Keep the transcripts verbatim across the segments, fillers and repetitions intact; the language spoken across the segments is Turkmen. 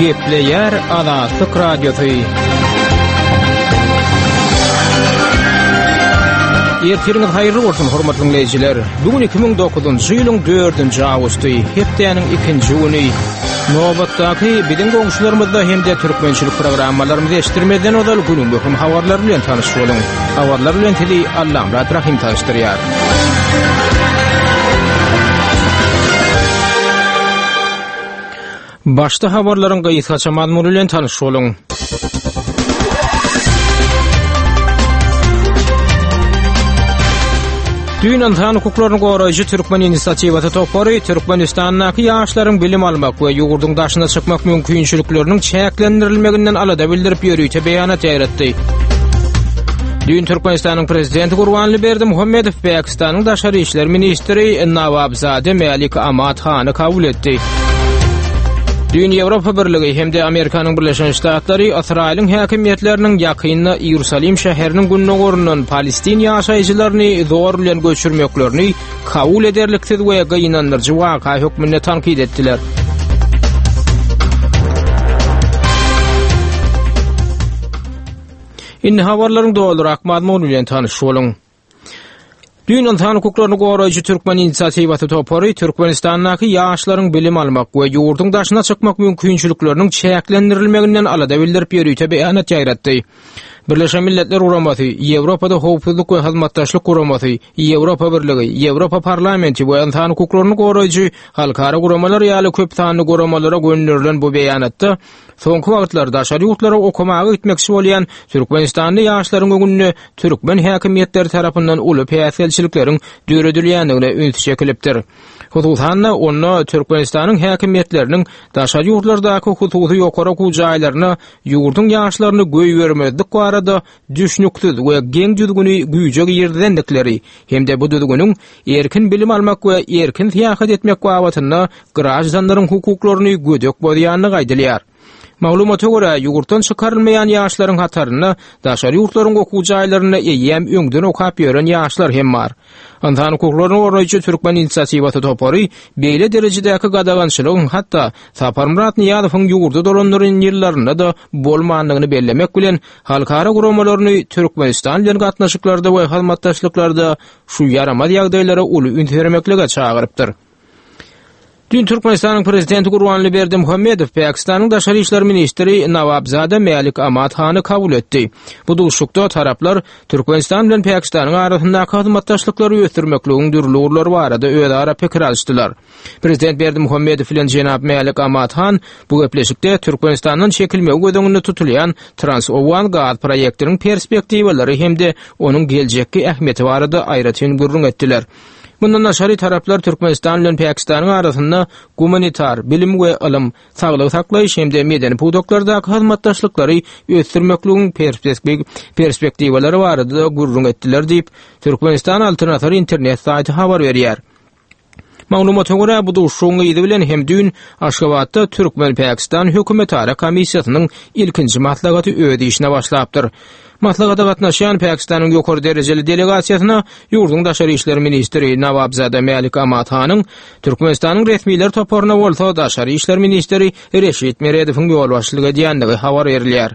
Gepleyer Azatlyk Radiosu. Ertiriniz hayırlı bolsun hormatly dinleyijiler. Bugün iki ming dokuzunçy ýylyň dördünçi awgusty, hepdeniň ikinji güni. Nobatdaky bilen goňşularymyzda hem de türkmençilik programmalarymyzy eşitdirmeden odal günüň möhüm habarlary bilen tanyş boluň. Habarlar bilen teli Allaham Rahim tanışdyrýar. Başta habarlaryň gaýysa mazmuny bilen tanyş boluň. Dün insan hukuklaryny goraýjy Türkmen inisiatiwaty topary Türkmenistandaky ýaşlaryň bilim almak we ýurduň daşyna çykmak mümkinçilikleriniň çäklendirilmeginden alada bildirip ýörüýte beýanat ýaratdy. Dün Türkmenistanyň prezidenti Gurbanly Berdimuhammedow Pakistanyň daşary işler ministri Nawabzade Malik Ahmad Hany kabul etdi. Dün Ýewropa Birligi hem de Amerikanyň Birleşen Ştatlary Israýlyň häkimiýetleriniň ýakyny Ýerusalim şäheriniň gününe gorundan Palestin ýaşaýjylaryny zor bilen göçürmeklerini kabul ederliksiz we gynandyrjy waka hökmüne tankid etdiler. Indi habarlaryň dolarak mazmuny bilen tanyş boluň. Dün insan hukuklaryny goraýjy Türkmen inisiatiwaty topary Türkmenistandaky ýaşlaryň bilim almak we ýurduň daşyna çykmak mümkinçilikleriniň çäklendirilmeginden alada bildirip ýörüýte beýanat ýaratdy. Birleşen Milletler Guramasy, Ýewropada howpsuzlyk we hyzmatdaşlyk Guramasy, Ýewropa Birligi, Ýewropa Parlamenti we insan hukuklaryny goraýjy halkara guramalar ýaly köp sanly guramalara gönderilen bu beýanatda soňky wagtlarda daşary ýurtlara okumagy gitmekçi bolýan Türkmenistanly ýaşlaryň öňünde türkmen häkimiýetleri tarapyndan uly päsgelçilikleriň döredilýändigine üns çekilipdir. Hususan onu Türkmenistanyň häkimiýetleriniň daşary ýurtlardaky hususy ýokara gujaýlaryna ýurduň ýaşlaryny göý bermezlik barada düşnüksiz we geň düzgüni güýjek ýerdendikleri hem de bu düzgünüň erkin bilim almak we erkin siýasat etmek babatyna graçdanlaryň hukuklaryny gödek bolýanyny gaýdylýar. Maglumata görä ýurtdan çykarylmaýan ýaşlaryň hataryny daşary ýurtlaryň okujaýlaryna eýem öňden okap ýören ýaşlar hem bar. Insan hukuklaryny goraýjy Türkmen inisiatiwaty topary beýle derejedäki gadagançylygyň hatda Sapar Murat Niýazowyň ýurdu dolanlaryň ýerlerinde de bolmandygyny bellemek bilen halkara guramalaryny Türkmenistan bilen gatnaşyklarda we hyzmatdaşlyklarda şu ýaramaz ýagdaýlara uly üntermeklige çagyrypdyr. Dün Türkmenistanyň prezidenti Gurbanly Berdimuhammedow Pakistanyň daşary işler ministri Nawabzade Malik Ahmad Hany kabul etdi. Bu duşukda taraplar Türkmenistan bilen Pakistanyň arasyndaky hyzmatdaşlyklary öýtürmekligiň dürli urlary barada özara pikir alýşdylar. Prezident Berdimuhammedow bilen jenap Malik Ahmad Han bu gepleşikde Türkmenistanyň çekilmegi gödüňünde tutulýan Transowan gaz proýektiniň perspektiwalary hem-de onuň geljekki ähmiýeti barada aýratyn gurrun etdiler. Bundan aşary taraplar Türkmenistan bilen Pakistanyň arasynda humanitar, bilim we ilim, saglyk saklaýyş hem-de medeni pudoklardaky hyzmatdaşlyklary öýtürmekligiň perspektiwalary barada gurrun etdiler diýip Türkmenistan Alternativ internet saýty habar berýär. Maglumata görä bu duşuň ýyly bilen hem dün Aşgabatda Türkmen Pakistan hökümetara komissiýasynyň ilkinji maslahaty öýdi işine başlapdyr. Maslahata gatnaşan Pakistanyň ýokary derejeli delegasiýasyna ýurduň daşary işler ministri Nawabzade Malik Ahmad Hanyň Türkmenistanyň resmiýetleri toparyna bolsa daşary işler ministri Reşit Meredowyň ýol başçylygy edýändigi habar berilýär.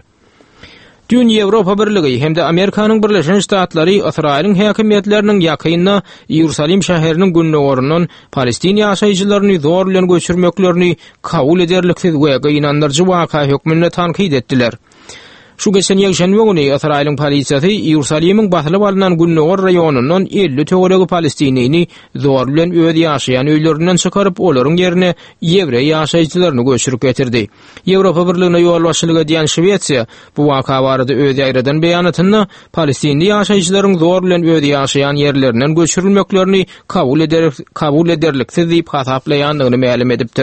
Dün Ýewropa Birligi hem de Amerikanyň Birleşen Ştatlary Israýlyň häkimiýetleriniň ýakyny Ýerusalim şäheriniň gününe gorundan Palestin ýaşaýjylaryny zor bilen göçürmeklerini kabul ederliksiz we gynandyrjy waka hökmüne tankid etdiler. Şu geçen ýagşanby güni Israýlyň polisiýasy Ýerusalimiň basylyp alynan Günnowar raýonundan elli töweregi Palestinini zor bilen öz ýaşaýan öýlerinden çykaryp olaryň ýerine ýewrey ýaşaýjylaryny göçürüp getirdi. Ýewropa Birligine ýol başçylygy edýän Şwetsiýa bu waka barada öz ýaýradan beýanatyny Palestinli ýaşaýjylaryň zor bilen öz ýaşaýan ýerlerinden göçürilmeklerini kabul eder kabul ederliksiz diýip hasaplaýandygyny ma'lum edipdir.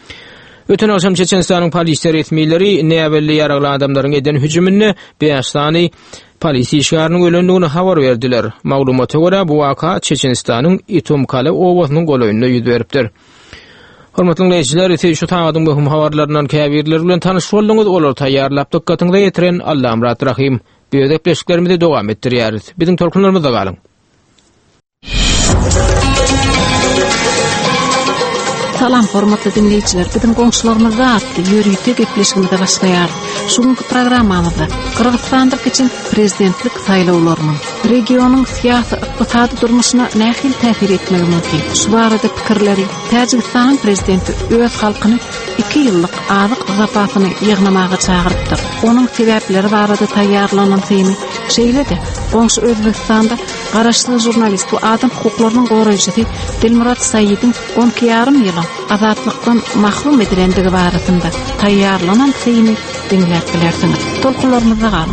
Öten akşam Çeçenistanyň polisiýa resmiýetleri näwelli ýaragly adamlaryň eden hüjümine beş sany polisiýa işgäriniň ölendigini habar berdiler. Maglumata görä bu waka Çeçenistanyň Itomkale owasynyň golaýynda ýüz beripdir. Hormatly dinleyijiler, ete şu taňadyň möhüm habarlaryndan käbirler bilen tanyş boldyňyz, olar taýýarlap dikkatiňize ýetiren Allaham Rahim. Bu depleşiklerimizi dowam etdirýäris. Biziň tolkunlarymyzda galyň. Salam hormatly dinleyiciler, bizim goňşularymyz atly ýörüýte gepleşigini başlaýar. Şuňky programmamyzda Kyrgyzstanda geçen prezidentlik saýlawlarynyň regionyň syýasy ykdysady durmuşyna nähil täsir etmegi mümkin. Şu barada pikirleri, Täjikistan prezidenti öz halkyny iki ýyllyk azyk zapasyny ýygnamaga çagyrypdyr. Onuň sebäpleri barada taýýarlanan temi şeýledi. Goňşy Özbekistanda garaşly jurnalist we adam hukuklarynyň goraýjysy Dilmurat Saýidiň on iki ýarym ýyl azatlykdan mahrum edilendigi barasynda taýýarlanan temi dinläp bilersiňiz. Tolkunlarymyza galyp.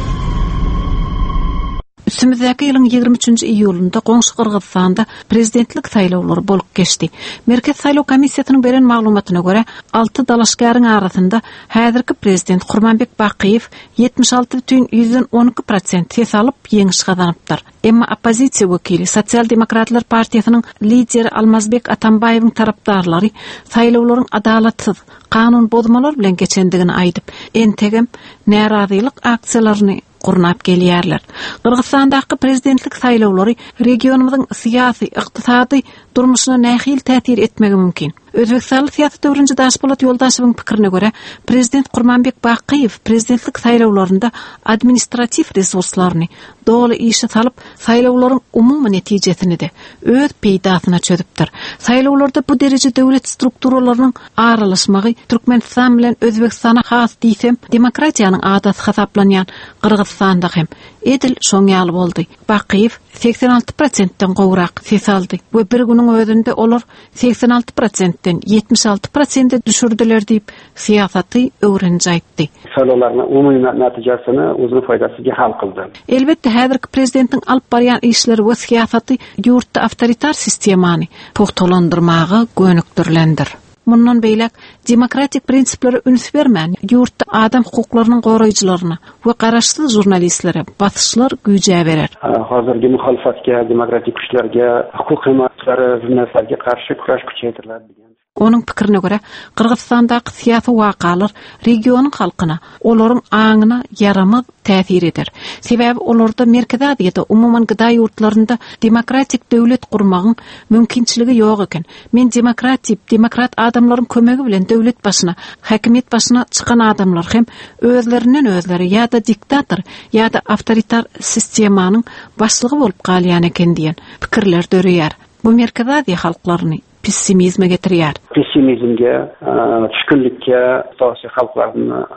Üstümizdäki ýylyň ýigirme üçinji iýulynda goňşy Kyrgyzstanda prezidentlik saýlawlary bolup geçdi. Merkez saýlaw komissiýasynyň beren maglumatyna görä, alty dalaşgaryň arasynda häzirki prezident Gurmanbek Bakiýew ýetmiş alty бүтүn ýüzden on iki prosent ses alyp ýeňiş gazanypdyr. Emma oppozisiýa wekili Sosial Demokratlar partiýasynyň lideri Almazbek Atambaýewiň tarapdarlary saýlawlaryň adalatsyz, kanun bozmalar bilen geçendigini aýdyp, entegem närazylyk aksiýalaryny gurnap gelýärler. Kyrgyzstandaky prezidentlik saýlawlary regionymyzyň syýasy, ykdysady durmuşyna nähil täsir etmegi mümkin. Özbekistan syýasat döwründe Daşpolat Ýoldaşowyň pikirine görä, prezident Gurmanbek Bakiýew prezidentlik saýlawlarynda administrativ resurslaryny dogly işe salyp, saýlawlaryň umumy netijesini de öz peýdasyna çözüpdir. Saýlawlarda bu derece döwlet strukturalarynyň aralaşmagy Türkmenistan bilen Özbekistana has diýsem, demokratiýanyň adasy hasaplanýan Kyrgyzstanda hem edil şoň ýaly boldy. Bakiýew seksen alty prosentden gowrak ses aldy we bir günüň özünde olar seksen alty prosentden yetmiş alty prosente düşürdiler diýip syýasaty öwrenji aýtdy. Saýlawlaryň umumy natijasyny özüne faýdasyga hal kıldy. Elbetde häzirki prezidentiň alyp barýan işleri we syýasaty ýurtda awtoritar sistemany pogtalandyrmagy gönükdirlendir. Mundan beýlek demokratik prinsiplere üns bermän ýurtda adam hukuklarynyň goraýjylaryna we garaşly jurnalistlere basyşlar güýje berer. Hazırki muhalefetke, demokratik güçlerge, hukuk himoyaçylary, jurnalistlerge karşı kuraş küçeytirildi. Onun pikirine görä, Kyrgyzstandaky syýasy wakalar regionyň halkyna, olaryň aňyna yaramaz täsir eder. Sebäbi olarda merkezä ýa-da umumyň gyda ýurtlarynda demokratik döwlet gurmagyň mümkinçiligi ýok eken. Men demokratik, demokrat adamlaryň kömegi bilen döwlet başyna, häkimet başyna çykan adamlar hem özlerinden özleri ýa-da diktator ýa-da awtoritar sistemanyň başlygy bolup galýan eken diýen pikirler dörüýär. Bu merkezä halklaryny pessimizme getirýär. Pessimizmge, düşkünlikke, sosiýal halklaryny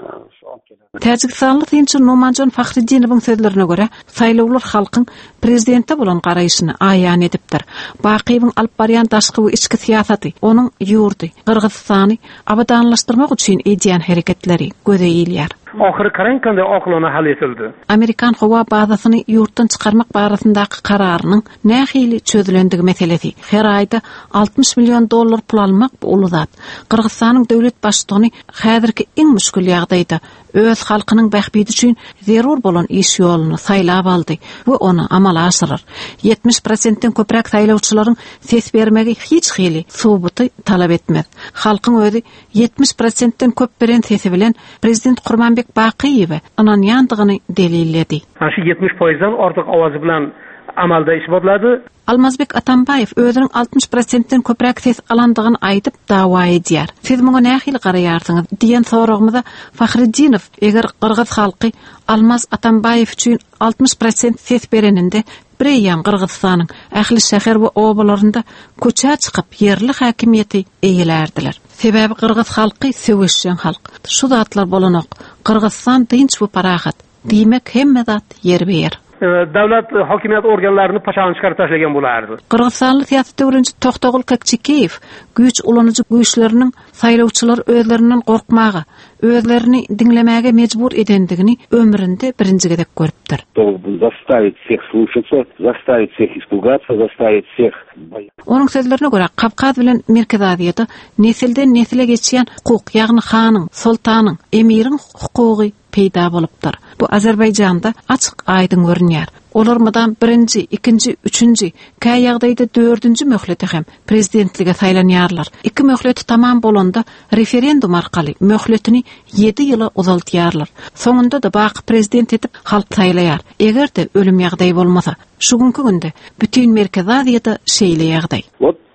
Täjikistan tinçi Nomanjon Fakhridinowyň sözlerine görä, saýlawlar halkyň prezidente bolan garaýyşyny aýan edipdir. Bakiýewiň alyp barýan daşky we içki syýasaty, onuň ýurdy, Kyrgyzstany abadanlaşdyrmak üçin edýän hereketleri göze ýylýar. Ahir karankanda aklana hal etildi. Amerikan howa bazasyny ýurtdan çykarmak barasyndaky kararynyň nähili çözülendigi meselesi. Her aýda altmış milyon dollar pul almak ulu zat. Kyrgyzstanyň döwlet başlygyny häzirki iň müşkül ýagdaýda öz halkynyň bähbidi üçin zerur bolan iş ýoluny saýlap aldy we onu amala aşyrar. yetmiş prosentden köprek saýlawçylaryň ses bermegi hiç hili subuty talap etmez. Halkyň özü yetmiş prosentden köp beren sesi bilen prezident Gurmanbek Bakiýew ananýandygyny delilledi. Şu yetmiş foizden ortak awazy bilen amalda iş bodlady. Almazbek Atambaýew özüniň altmış prosentden köprek ses alandygyny aýdyp dawa edýär. Siz muňa nähili garaýarsyňyz diýen soragymyza Fakhridinow eger Kyrgyz halky Almaz Atambaýew üçin altmış prosent ses bereninde Breýan Kyrgyzstanyň ähli şäher we obalarynda köçä çykyp yerli häkimiýeti eýilerdiler. Sebäbi Kyrgyz halky söwüşen halk. Şu zatlar bolanok Kyrgyzstan tinç we parahat. Diýmek hemme zat yer ber. Dawlat hakimiýet organlaryny paşany çykaryp taşlagan bolardy. Kyrgyzstanly syýasat döwründe Toktogul Kakçykeýew güýç ulanyjy güýçleriniň saýlawçylar özlerinden gorkmagy, özlerini dinlemäge mejbur edendigini ömründe birinji gedek görüpdir. Заставить всех слушаться, заставить всех испугаться, заставить всех бояться. Onun sözlerine göre Kavkaz bilen Merkez Aziýada nesilden nesile geçýän hukuk, ýagny hanyň, sultanyň, emiriň hukugy peýda bolupdyr. Bu Azerbaýjanda açyk aýdyn görünýär. Olarmadan birinci, ikinci, üçüncü, käy ýagdaýda dördünji möhlete hem prezidentlige saýlanýarlar. Iki möhleti tamam bolanda referendum arkaly möhletini yedi ýyla uzaltýarlar. Soňunda da baky prezident etip halk saýlaýar. Egerde ölüm ýagdaýy bolmasa, şu günkü günde bütün Merkez Aziýada şeýle ýagdaý. Вот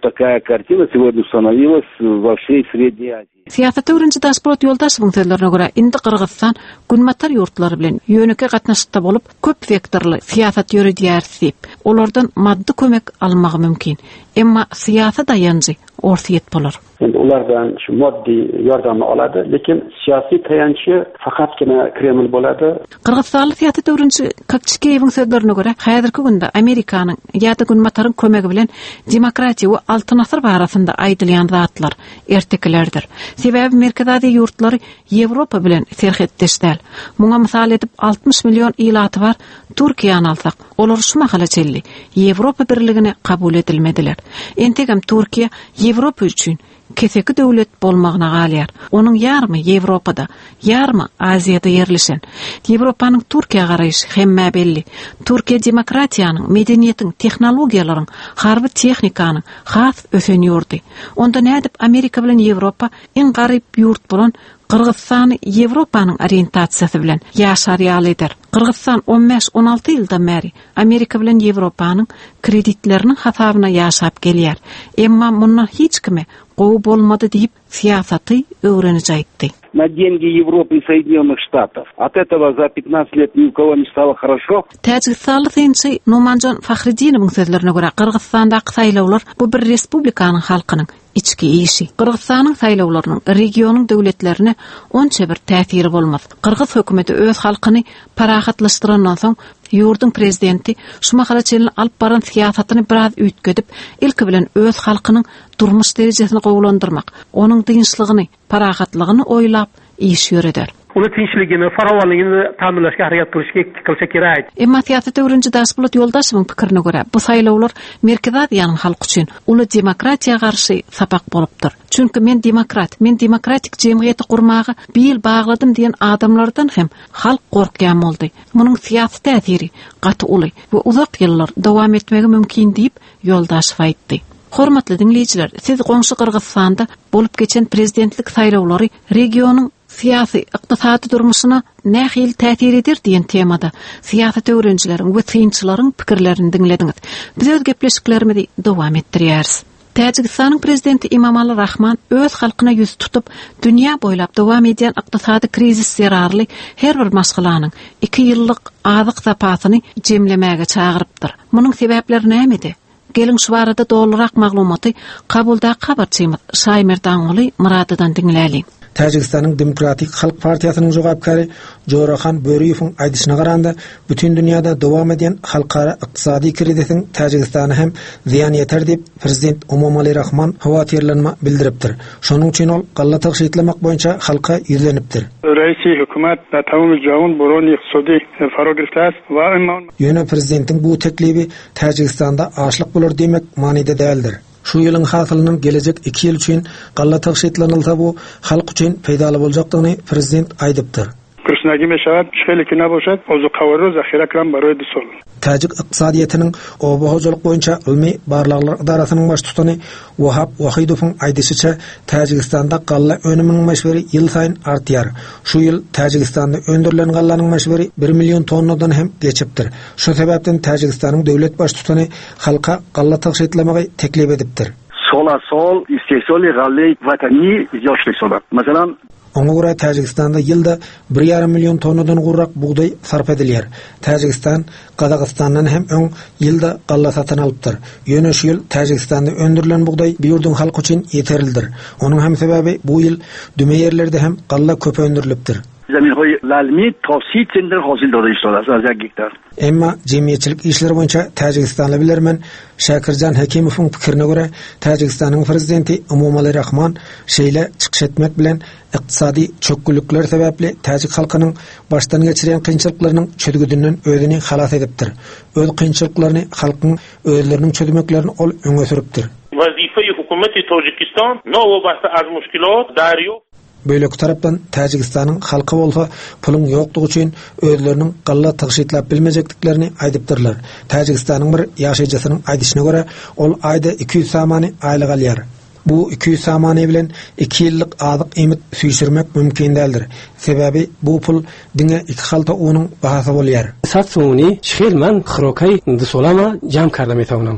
такая картина сегодня установилась во всей Средней Азии. Siýasat öwrenji Daşbolot Ýoldaşowyň sözlerine görä, indi Kyrgyzstan günmatar ýurtlary bilen ýöneke gatnaşykda bolup, köp vektorly siýasat ýürüdýärsiýip, olardan maddi kömek almagy mümkin. Emma siýasat aýanjy ortaýet bolar. Endi ulardan şu moddiy yordamni oladi, lekin siyosiy tayanchi faqatgina Kreml bo'ladi. Kyrgyzstanly siýasat öwrenji Kakçykeýewiň sözlerine görä, häzirki günde Amerikanyň ýa-da günmataryň kömegi bilen demokratiýa we altyn asr barasynda aýdylýan zatlar erteklerdir. Sebäbi Merkezadi ýurtlary Ýewropa bilen serhetdeşdäl. Muňa mysal edip altmış milyon ilaty bar. Türkiýany alsak, olar şu mahala-çelli Ýewropa birligine kabul edilmediler. Entegem Türkiýa Ýewropa üçin keseki döwlet bolmagyna galýar. Onuň ýarmy Ýewropada, ýarmy Aziýada ýerleşen. Ýewropanyň Türkiýe garaýşy hemme belli. Türkiýe demokratiýanyň, medeniýetiň, tehnologiýalaryň, harby tehnikanyň has ösen ýurdy. Onda nädip Amerika bilen Ýewropa iň garyp ýurt bolan Kırgızstan Ýewropanyň orientasiýasy bilen ýaşar ýalydyr. Kırgızstan on beş on alty ýyldan bäri Amerika bilen Ýewropanyň kreditleriniň hasabyna ýaşap gelýär. Emma mundan hiç kime gowy bolmady diýip siýasaty öwreniji aýtdy. На деньги Европы и Соединенных Штатов. От этого за пятнадцать лет ни у кого не стало хорошо. Täjikstanly synçy Numanjan Fakhridinowyň sözlerine görä, Kyrgyzstanda saýlawlar bu bir respublikanyň halkynyň içki işi. Kırgızstanyň saýlawlarynyň regionyň döwletlerine onça bir täsiri bolmaz. Kırgız hökümeti öz halkyny parahatlaşdyrandan soň ýurdun prezidenti şu mahala-çelini alyp baran siýasatyny biraz üýtgedip, ilki bilen öz halkynyň durmuş derejesini gowlandyrmak, onuň dinçligini, parahatlygyny oýlap iş ýöreder. Onu tinçligini, farawonligini taminlaşga harakat kılsa kerak. Emma siýasat öwrenji Daşbolot Ýoldaşowyň pikirine görä, bu saýlawlar Merkezadiýanyň halk üçin uly demokratiýa garşy sapak bolupdyr. Çünki men demokrat, men demokratik jemgyýeti gurmagy bir ýyl bagladym diýen adamlardan hem halk gorkýan boldy. Munyň siýasy täsiri gaty uly we uzak ýyllar dowam etmegi mümkin diýip Ýoldaşow aýtdy. Hormatly dinleýijiler, siz goňşy Kyrgyzstanda bolup geçen prezidentlik saýlawlary regionyň siyasi iqtisadi durmuşuna nähil täsir eder diýen temada siýasat öwrenjileriň we synçylaryň pikirlerini dinlediňiz. Biz öz gepleşiklerimizi dowam etdirýäris. Täjikstanyň prezidenti Emomali Rahman öz halkyna ýüz tutup, dünýä boýlap dowam edýän iqtisadi krizis zerarly her bir maşgalanyň iki ýyllyk azyk zapasyny jemlemäge çagyrypdyr. Munyň sebäpleri nämedi? Gelin şu barada dolurak maglumaty kabulda habarçymyz Şaýmerdan oly Muradydan dinläli. Täjikstanyň Demokratik Halk Partiýasynyň jogapkary Jorahan Böriýewiň aýdyşyna garanda bütün dünýäde dowam edýän halkara ykdysady krizisiň Täjikstana hem ziýan ýeter diýip prezident Emomali Rahman hawatyrlanma bildiripdir. Şonuň üçin ol galla taşytlamak boýunça halka ýüzlenipdir. Reisi hökümet da tamam jawun boron ykdysady farogirtas we ýöne prezidentiň bu teklibi Täjikstanda açlyk bolar demek manida däldir. Şu ýylyň hasylynyň gelecek iki ýyl üçin galla taşytlanylsa bu halk üçin peýdaly boljakdygyny prezident aýdypdyr. Kırşnagi meşahat şeýlekine boşat, ozu kawary zahyra kran baroy disol. Täjik ykdysadyýetynyň oba hojalyk boýunça ilmi barlyklar idarasynyň baş tutany Wahap Wahidowyň aýdyşyça Täjikstanda galla önüminiň meşberi ýyl saýyn artýar. Şu ýyl Täjikstanda öndürilen gallanyň meşberi bir million tonnadan hem geçipdir. Şu sebäpden Täjikstanyň döwlet baş tutany halka galla taşytlamagy teklip edipdir. Sola sol istehsali galle vatani ýaşlysolar. Masalan, Oňa görä Täjikstanda ýylda bir ýarym million tonnadan gurrak buğday sarf edilýär. Täjikistan Kazakstandan hem öň ýylda galla satan alypdyr. Ýöne şu ýyl Täjikstanda öndürilen buğday bir ýurdun halky üçin ýeterlidir. Onuň hem sebäbi bu ýyl düme ýerlerde hem galla köp öndürilipdir. zaminhoy lalmi tawsit sender hasil dada işler az gektar. Emma jemgyýetçilik işleri boýunça Täjikstanly bilermen Şakirjan Hakimowyň pikirine görä Täjikstanyň prezidenti Emomali Rahman şeýle çykyş etmek bilen ykdysady çökgülükler sebäpli Täjik halkynyň başdan geçiren kynçylyklarynyň çödgüdünden özüni halas edipdir. Öz kynçylyklaryny halkyň özleriniň çödmeklerini ol öňe süripdir. Wazifaty hukumaty Tojikistan nowo bahsa az müşkilat daryo. Böyleki tarapdan Täjikstanyň halky bolsa pulun ýokdugy üçin özleriniň galla taşytlap bilmejekliklerini aýdypdyrlar. Täjikstanyň bir ýaşaýjasynyň aýdyşyna görä ol aýda iki yüz samany aýlyk alýar. Bu iki yüz samany bilen iki ýyllyk azyk emit süýşürmek mümkin däldir. Sebäbi bu pul diňe iki halta unyň bahasy bolýar. Satsuni şeýlman xrokay dy solama jam kardam etawnym.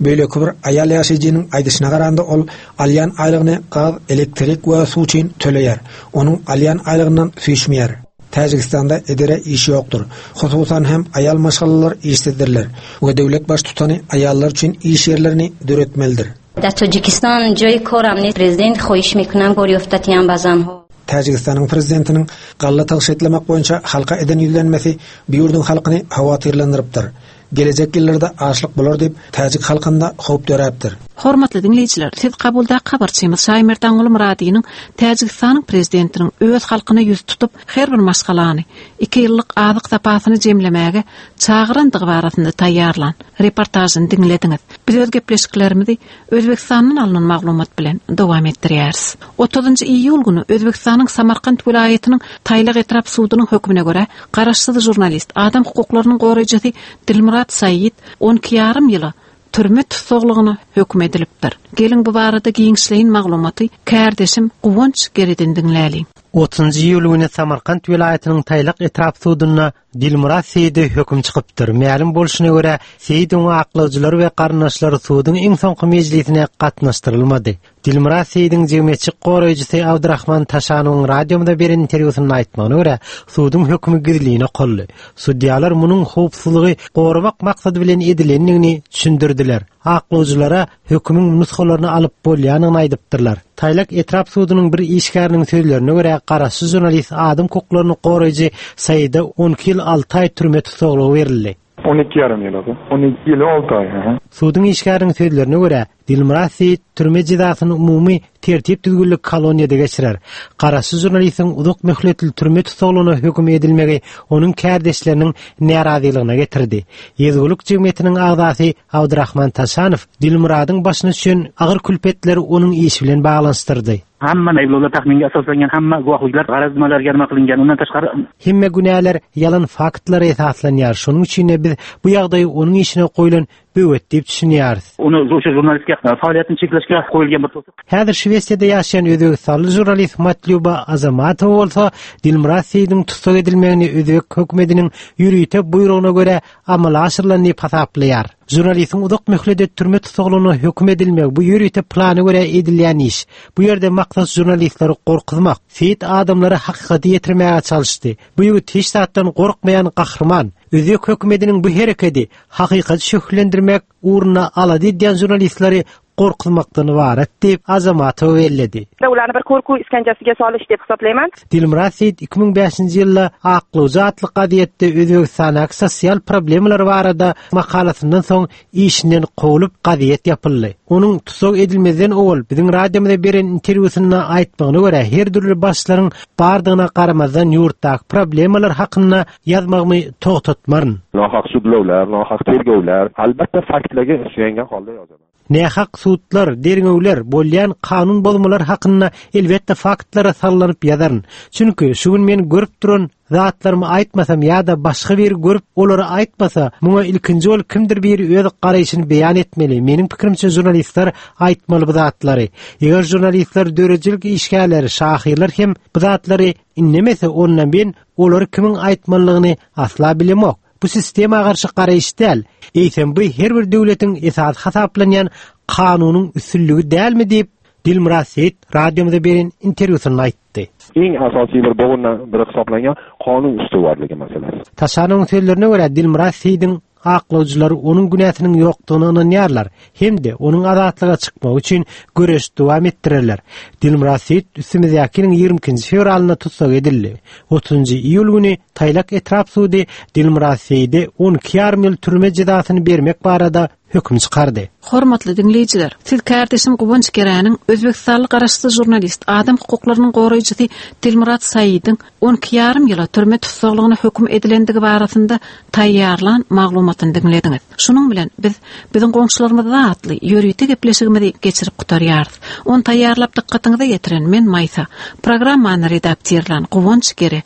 Böyle bir ayal yaşayıcının aydışına qaranda ol alyan aylığını qaz, elektrik ve su için töleyer. Onun alyan aylığından süýşmeýär. Tacikistanda edere işi yoktur. Hususan hem ayal maşgalalar iştedirler. Ve devlet baş tutanı ayallar için iş yerlerini döretmelidir. در تاجیکستان جای کارم نیست. پرزیدنت خواهش میکنم باری افتادیم به زنها. Tajikistanın prezidentinin qalla tağşetlemek boyunca halka eden yüzlenmesi bir yurdun halkını havatirlendiripdir. Gelecek yıllarda açlık bolar dep Tajik halkında hop dörepdir. Hormatly dinleýijiler, siz kabulda habarçymyz Şaýmer Taňuly Muradynyň Tajikistanyň prezidentiniň öz halkyna ýüz tutup her bir maşgalany iki ýyllyk azyk tapasyny jemlemäge çagyrandygy barasynda taýýarlan reportažyny dinlediňiz. Biz öz gepleşiklerimizi Özbekistanyň alynan maglumat bilen dowam etdirýäris. otuzynjy iýul güni Özbekistanyň Samarkand vilayatynyň Taýlak etrap suwdynyň hökmüne görä garaşsyz jurnalist, adam hukuklarynyň goraýjysy Dilmurat Saýid on iki ýarym ýyla türme tutsaklygyna hökm edilipdir. Gelin bu barada giňişleýin maglumaty kärdeşim Guwanç Geriden dinläli. otuzynjy iýul güni Samarkand vilayatynyň Taýlak etrap suwdyna Dilmurat Saýid hökm çykypdyr. Ma'lum bolşyna görä Saýidyň aklajylar we garnaşlary suwdyň iň soňky mejlisine gatnaşdyrylmady. Dilmurat Saýidyň jemgyýetçi goraýjysy Abdurrahman Taşanyň radiomda beren interwýusyny aýtmagyna görä suwdyň hökmi gizliğine golly. Sudiýalar munyň howpsuzlygy goramak maksady bilen edilendigini düşündirdiler. Aklajylara hökmüň nuskalaryny alyp bolýanyny aýdypdyrlar. Taýlak etrap suwdynyň bir işgäriniň sözlerine görä garaşsyz jurnalist adam hukuklaryny goraýjy Saýida on iki ýyl alty ay türme tutsaklygy berildi. on iki ýarym ýyl oldu. on iki ýyl alty ay. Suwdyň işgäriniň sözlerine görä Dilmurat Saýid türme jizasyny umumy tertip düzgünlik koloniýada geçirer. Garaşsyz jurnalistiň uzak möhletli türme tutsaklygyna hökm edilmegi onuň kärdeşleriniň narazylygyna getirdi. Ýezgilik jemgyýetiniň agdasy Abdurrahman Taşanow Dilmuradyň başyny düşen agyr külpetleri onuň işi bilen baglanşdyrdy. Hamma aýblarlar tahminge asaslangan, hamma gowaklylar garazmalar germe kılıngan. Ondan taşkary hemme günäler ýalan faktlara esaslanýar. Şonuň üçin biz bu ýagdaýy onuň işine goýulan böwet diýip düşünýäris. Onu zoşa jurnalistke faaliýetini çekleşke goýulgan bir tosuk. Häzir Şwesiýada ýaşaýan özbekistanly jurnalist Matluba Azamatowa bolsa Dilmurat Saýidyň tutsak edilmegini özbek hökümetiniň ýürüýte buýrugyna görä amala aşyrylan diýip hasaplaýar. Jurnalistin uzak möhledde türme tutsaklygyna hökm edilmek bu ýürüýte plany görä edilýän iş. Bu ýerde maksat jurnalistleri gorkuzmak. Saýid adamlara hakykaty ýetirmäge çalyşdy. Bu ýigit hiç zatdan gorkmaýan gahrman. Özbek hökümetiniň bu hereketi hakykaty şöhlendirmek uğruna alady diýen jurnalistleri gorkuzmakdan ibaret diýip Azamatow belledi. Ularny bir korku iskenjesiga solish diýip hesaplayman. Dilmurat Saýid iki ming beşinji ýylda Aklyjy atly gazetde Özbekistana sosial problemler barada makalasyndan soň işinden goýulyp gazet ýapyldy. Onuň tutsak edilmeden owul biziň radiomda beren interwýusyna aýtmagyna görä her türlü başlaryň bardygyna garamazdan ýurtdaky problemler hakynda ýazmagymy togtatmaryn. Nahaq sudlawlar, nahaq tergowlar, albatta faktlarga süýengen halda ýazaman. Nähaq suutlar, derňewler bolýan kanun bozmalar hakynda elbetde faktlara sallanyp ýazaryn. Çünki şu gün men görüp duran zatlarymı aýtmasam ýa-da başga biri görüp olary aýtmasa, muňa ilkinji ol kimdir biri öz garaýşyny beýan etmeli. Meniň pikirimçe jurnalistler aýtmaly bu zatlary. Eger jurnalistler dörejilik işgärleri, şahyrlar hem bu zatlary innemese ondan ben olary kimiň aýtmalygyny asla bilemok. Bu sistema garşy garaýyş däl. Eýsem bu her bir döwletiň esas hasaplanýan kanunyň üstünligi dälmi diýip Dilmurat Saýid radiomda beren interwýusyny aýtdy. Iň asasy bir boguna bir hesaplanýan kanun üstünligi meselesi. Taşanyň sözlerine görä Dilmurat Saýidyň aklajylary onuň günäsiniň ýokdugyny anlaýarlar. Hemde onuň azatlyga çykmak üçin göreş dowam etdirerler. Dilmurat Saýid üstümizdäkiň ýygrimi ikinji fevralyna tutsak edildi. otuzynjy iýul güni Taýlak etrap suwdy Dilmurat Saýidy on iki ýarym ýyl türme jizasyny bermek barada hökm çykardy. Hormatly dinleýijiler, siz kärdeşim Guwanç Gereniň Özbekistanly garaşsyz jurnalist, adam hukuklarynyň goraýjysy Dilmurat Saýidyň on iki ýarym ýyla türme tutsaklygyna hökm edilendigi barasynda taýýarlan maglumatyny dinlediňiz. Şunuň bilen biz biziň goňşularymyzla atly ýürüýte gepleşigimizi geçirip gutarýarys. Onu taýýarlap dikkatiňize getiren men Maýsa. Programmany redaktorlan Guwanç Gere.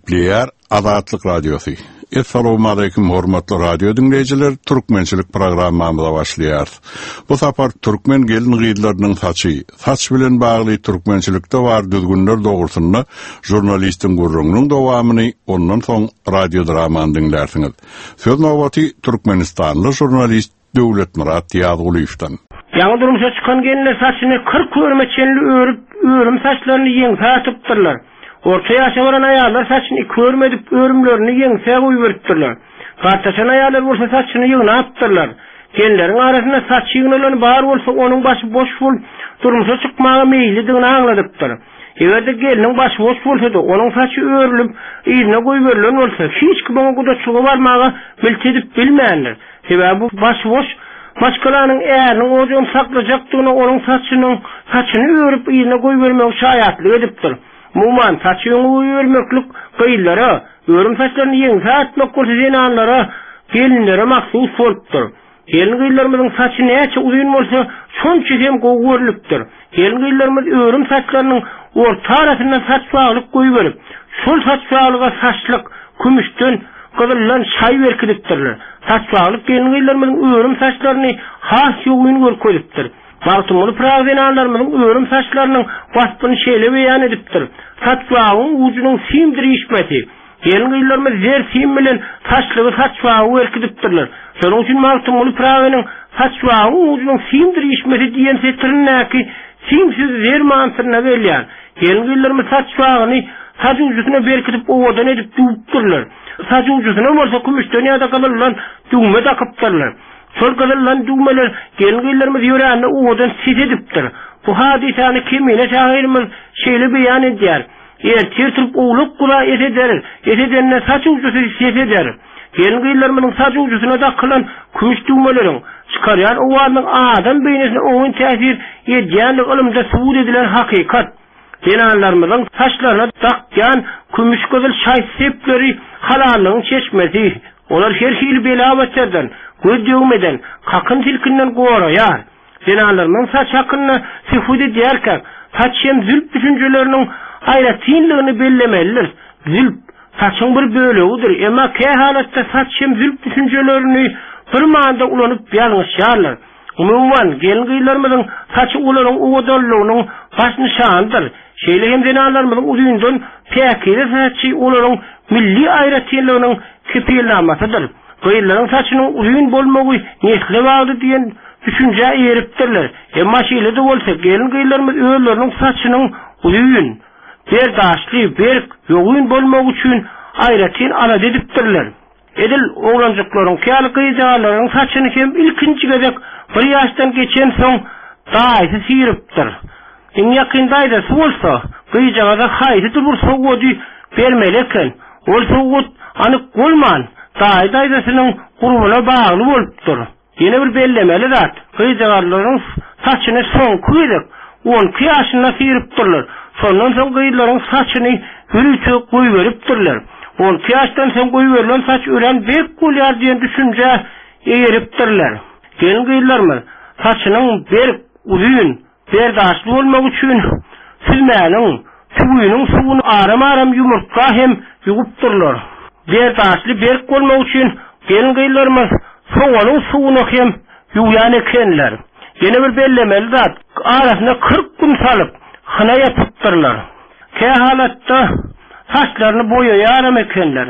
Gepleyer Azatlyk Radiosu. Assalamu alaykum hormatly radio dinleyijiler. Türkmençilik programmamyza başlaýar. Bu sapar türkmen gelin gyýdlarynyň saçy, saç bilen bagly türkmençilikde bar düzgünler dogrusyna jurnalistin gurrungynyň dowamyny ondan soň radio dramany dinlersiňiz. Söz nowaty Türkmenistanly jurnalist Döwlet Murat Ýazylyewdan. Ýa-da durmuşa çykan gelinler saçyny kırk örmeçenli örüp, örüm saçlaryny ýeňse atypdyrlar. Orta ýaşa bolan aýallar saçyny körmedip örümlerini ýeňse goýberipdirler. Gartaşan aýallar bolsa saçyny ýygyna atdyrlar. Genleriň arasynda saç ýygnalaryny bar bolsa onuň başy boş bolup durmuşa çykmagy meýlidigini aňladypdyr. Egerde geliniň başy boş bolsa-da onuň saçy örülüp ýygyna goýberilen bolsa hiç kim oňa gudaçlygy barmagy biltedip bilmeýänler. Sebäbi bu başy boş başkalaryň ääriniň oňun saklajakdygyny onuň saçynyň saçyny örüp ýygyna goýbermek şaýatlyk edipdir. Muman saçyny örmeklik gyýlara, örüm saçlaryny ýeňse atmak bolsa gelinlere maksus bolupdyr. Gelin gyýlarymyzyň saçy näçe uzun bolsa, şonça hem goýberlipdir. Gelin gyýlarymyz örüm saçlarynyň orta arasynda saç baglyk goýberip, şol saç baglyga saçlyk kümüşden gyzylan şaý berkidipdirler. Saç baglyk gelin gyýlarymyzyň örüm saçlaryny has ýogyny görkezipdir. Martumly pragenanlarymyň örüm saçlarynyň basbyny şeýle beýan edipdir. Saç bagyň ujunyň simdirişmeti. Gelin gyýlarymyz zer sim bilen saçlygy saç bagy berkidipdirler. Şonuň üçin martumly praganyň saç bagyň ujunyň simdirişmeti diýen setirnäki simsiz zer mantyryna gelýär. Gelin gyýlarymyz saç bagyny saç ujusyna berkidip owadan edip dupdyrlar. Saç ujusyna bolsa kümüşden ýa-da galylan düňme takypdyrlar. Şol galylan düňmeler gelin gyýlarymyz ýöräni owadan sit edipdir. Bu hadisany kimine şahyrymyz şeýle beýan edýär. Eger tertip owluk gula eteder, etedenne saç ujusy seteder. Gelin gyýlarymyň saç ujusyna takylan kümüş düňmeleriň çykarýan owanyň adam beýnesine oňun täsir edýänligi ilmde subut edilen hakykat. Genallarymyzyň saçlaryna takýan kümüş gözül şaý sepleri halalygyň çeşmesi. Olar her hili belawatardan, göz döwmeden, kakyn tilkinden goraýar. Genallarymyň saç hakyny süfud edýärken, saç hem zülp düşünjeleriniň aýratynlygyny bellemelidir. Zülp saçyň bir bölegidir. Emma kä halatda saç hem zülp düşünjelerini bir manda ulanyp ýalyşýarlar. Umumyň gelin gyýlarymyzyň saçy ulanyň owdallygynyň baş nişandyr. Şeýle hem genallarymyzyň uzundan täkiri saçy ulanyň milli aýratynlygynyň kepilnamasydyr. Gyýlaryň saçynyň uzun bolmagy nesle bagly diýen düşünje ýeripdirler. Emma şeýle de bolsa gelin gyýlarymyz öýleriniň saçynyň uzun, berdaşly, berk, ýogyn bolmagy üçin aýratyn ala edipdirler. Edil oglanjyklaryň käli gyýjalaryň saçyny hem ilkinji gezek bir ýaşdan geçen soň daýy siripdir. Iň ýakyndaýda bolsa, gyýjalaryň haýdy dursa godi bermeleken, ol soňut anyk bolman, daýy daýdasynyň gurbuna bagly bolupdyr. Ýene bir bellemeli zat, gyýjalaryň saçyny soňky gezek on iki ýaşynda siripdirler. Sondan soň gyýlaryň saçyny hürüçek goýberipdirler. on iki ýaşdan soň goýberilen saç ören bek bolýar diýen düşünje ýeripdirler. Gelin gyýlarymyz saçynyň berk, uzun, berdaşly bolmak üçin süzmäniň, suwunyň suwuny aram-aram ýumurtga hem ýugypdyrlar. Berdaşly berk bolmak üçin gelin gyýlarymyz suwunyň suwuny hem ýuýan ekenler. Ýene bir bellemeli zat arasyna kırk gün salyp hyna ýatypdyrlar. Kä halatda saçlaryny boýaýar ekenler.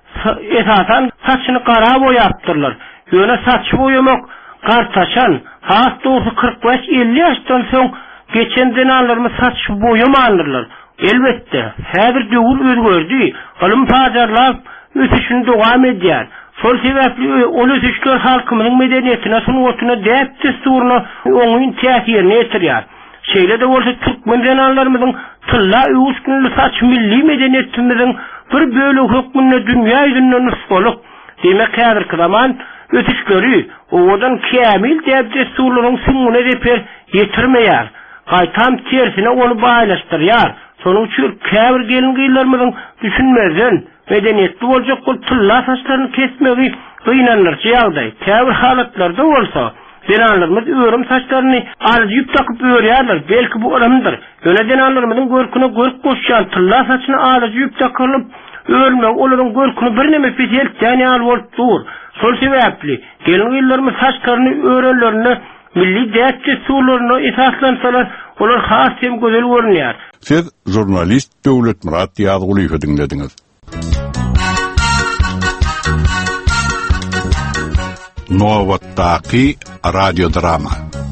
Esasan saçyny gara boýapdyrlar. Ýöne saç boýamak gartaşan, has dogry kırk beş elli ýaşdan soň geçen denallarymyz saç boýamandylar. Elbetde, häzir döwür özgerdi. Alym pajarlar ösüşini dowam edýär. Şol sebäpli ol ösüşler halkymyň medeniýetine, sunuwatuna däp desturuna oňun täsirini ýetirýär. Şeýle de bolsa türkmen denallarymyzyň tylla öwüşkünli saç milli medeniýetimiziň bir bölegi hökmünde dünýä ýüzünde nusgalyk. Demek häzirki zaman ösüşleri owadan kämil däp desturlaryň sunuwuna reper ýetirmeýär. Gaýtam tersine onu baýlaşdyrýar. Şonuň üçin käbir gelin gyýlarymyzyň düşünmezden medeniýetli boljak bol tylla saçlaryny kesmegi gynanlyrçy ýagdaý. Käbir halatlarda bolsa denallarymyz örüm saçlaryny alyp takyp örýärler. Belki bu önemlidir. Öyle denallarymyzyň görküne görk goşýan tylla saçyny alyp takylyp ölmek olaryň görküni bir neme peseltjäni al bolup dur. Şol sebäpli gelin ýyllarymyz saçlaryny örenlerini milli däwlet suwlaryna esaslansalar, olar has hem gözel görünýär. Siz jurnalist Döwlet Murat Ýazgulywy dinlediňiz. Nowattaqi radio drama.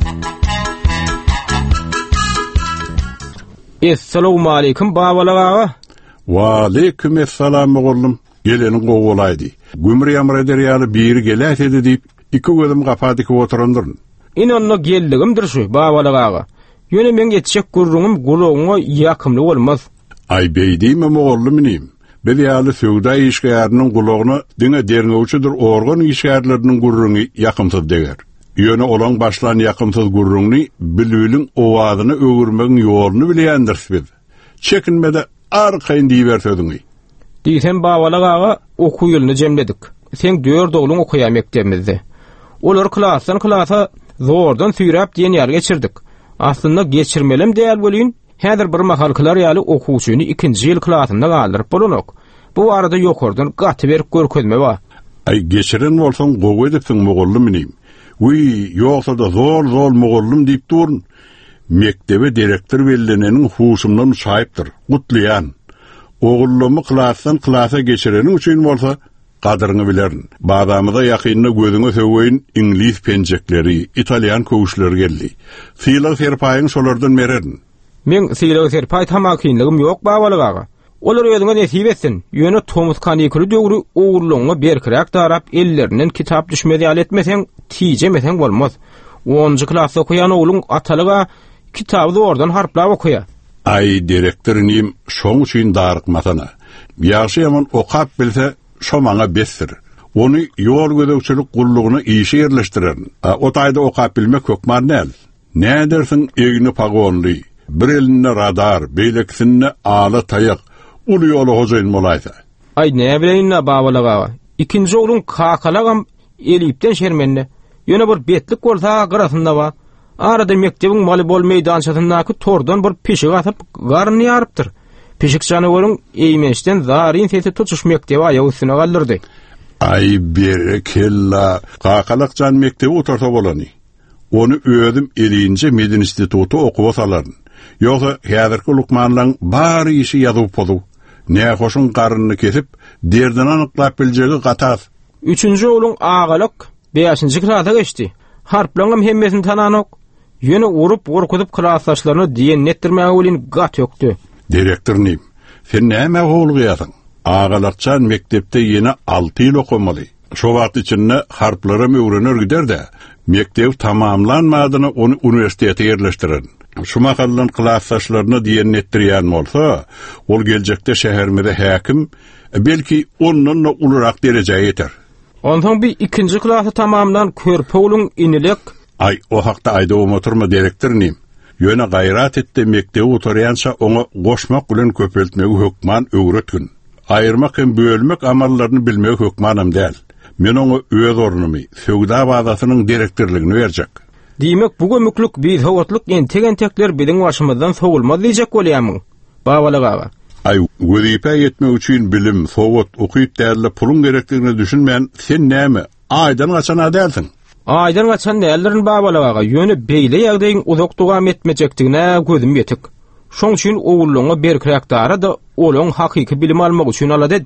Assalamu alaykum babalar ağa. Wa alaykum assalam oğlum. Geleni gowalaydy. Gümür ýamry derýaly biri gelät edi diýip iki gözüm gapadyk oturandyryn. Inanna geldigimdir şu babalar ağa. Ýöne men geçecek gurrugum gulagyňa ýakymly bolmaz. Ay beýdimi oğlum menim. Biz ýaly söwda işgäriniň gulagyna diňe derňewçidir organ işgärleriniň gurrugy ýakymsyz deger. Ýöne olan başlan ýakymsyz gurrugyny bilýüliň owazyny öwürmegiň ýoluny bilýändirsiz biz. Çekinmede arkaýyn diýberseňiz. Diýsem babalar ağa okuw ýylyny jemledik. Sen dört ogluň okuýar mekdebimizde. Olar klasdan klasa zordan süýräp diýen ýer geçirdik. Aslynda geçirmelem däl bolýyn. Häzir bir mahalkylar ýaly okuwçyny ikinji ýyl klasynda galdyryp bolanok. Bu arada ýokardan gaty berip görkezme bar. Ay geçiren bolsaň gowy edipsiň mogollum menim. Uy, ýoksa da zor zor mogollum diýip durun. Mektebe direktor belleneniň huşumdan şaýypdyr. Gutlaýan. Oğullumu klasdan klasa geçirenin üçin bolsa qadryny bilerin. Badamyda ýakynna gözüňe söwýin ingliz penjekleri, italyan köwüşleri geldi. Fiýlar serpaýyň şolardan bererin. Men siýler serpaý tamakynlygym ýok babalyk ağa. Olar özüňe nesip etsin. Ýöne Thomas Kanikuly döwri oğulluňa berkirek darap ellerinden kitap düşmedi al etmeseň, tiýjemesen bolmaz. onunçy klasda okuyan oğluň atalyga kitaby ordan harplap okuýar. Ay direktorynym şoň üçin darykmasana. Ýaşy ýaman okap bilse şo maňa besdir. Ony ýol gödäwçilik gullugyny işe ýerleşdiren. O taýda okap bilmek hökman näl. Nädersiň egni pagonly, bir eline radar, beýleksinne ala taýak, uly ýoly hojaýyn bolaýsa. Ay näme bileýin babalar ağa. İkinji oğluň kakalagam elipden şermenne. Ýöne bir betlik bolsa garasynda bar. Arada mektebiň volleybol meýdançasyndaky tordan bir pişik atyp garny ýarypdyr. Pişik janawaryň eýmeşden zaryň sesi tutuşyp mektebi aýagy üstüne galdyrdy. Ay berekella, kakalak jan mektebi otursa bolany. Onu özüm elince Medin institutu okuwa salaryn. Ýogsa häzirki lukmanlaryň bary işi ýazyp boldy. Ne hoşun garnyny kesip, derden anyklap biljegi gatas. Üçünji oğluň agalyk beşinji klasa geçdi. Harplaňam hemmesini tananok. Ýöne urup gorkudyp klasaşlaryny diýen netdirmäge bolyn gat ýokdy. Direktornym, sen näme howlugyasyň? Agalakçan mektepde ýene alty ýyl okumaly. Şo wagt içinde harplary öwrenir gider de, mektep tamamlanmadyny onu universitete ýerleşdiren. Şu mahallan klasaşlaryny diýen netdirýän bolsa, ol geljekde şähermede häkim, belki ondan da ulurak derejeye ýeter. Ondan bir ikinji klasy tamamlan körpe oluň inilik. Ay, o hakda aýda oturma direktornym. Ýöne gaýrat etdi mektebe oturýança oňa goşmak bilen köpeltmegi hökman öwretgin. Aýyrmak hem bölmek amallaryny bilmegi hökmanam däl. Men oňa öz ornumy, söwda bazasynyň direktorligini berjek. Diýmek bu gömüklük biz howatlyk entek-entekler biziň başymyzdan sowulmaz diýjek bolýarmy? Babalyk ağa. Ay, wezipä ýetmek üçin bilim, sowat, okyp därli pulun gerekdigini düşünmän sen näme? Aýdan gaçan adalsyň. Aýdan gaçan däldirin babalyk ağa. Ýöne beýle ýagdaýyň uzak dowam etmejekdigine gözüm ýetik. Şoň üçin oğulluňa berkirek dara da olaň hakyky bilim almak üçin alady.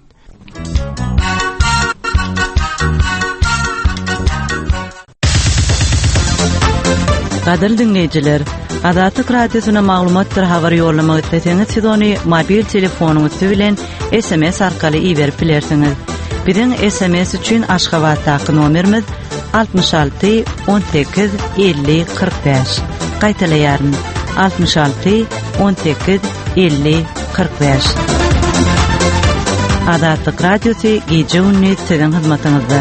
Gadyr dinleýijiler, Adatyk radiosyna maglumatlar habar ýollamak isleseňiz siz ony mobil telefonuňyz bilen S M S arkaly iýerip bilersiňiz. Biziň S M S üçin Aşgabatdaky nomerimiz altmış altı on sekiz elli kırk beş. Gaýtalaýaryn altmış altı on sekiz elli kırk beş. Adatyk radiosy gije ünni siziň hyzmatyňyzda.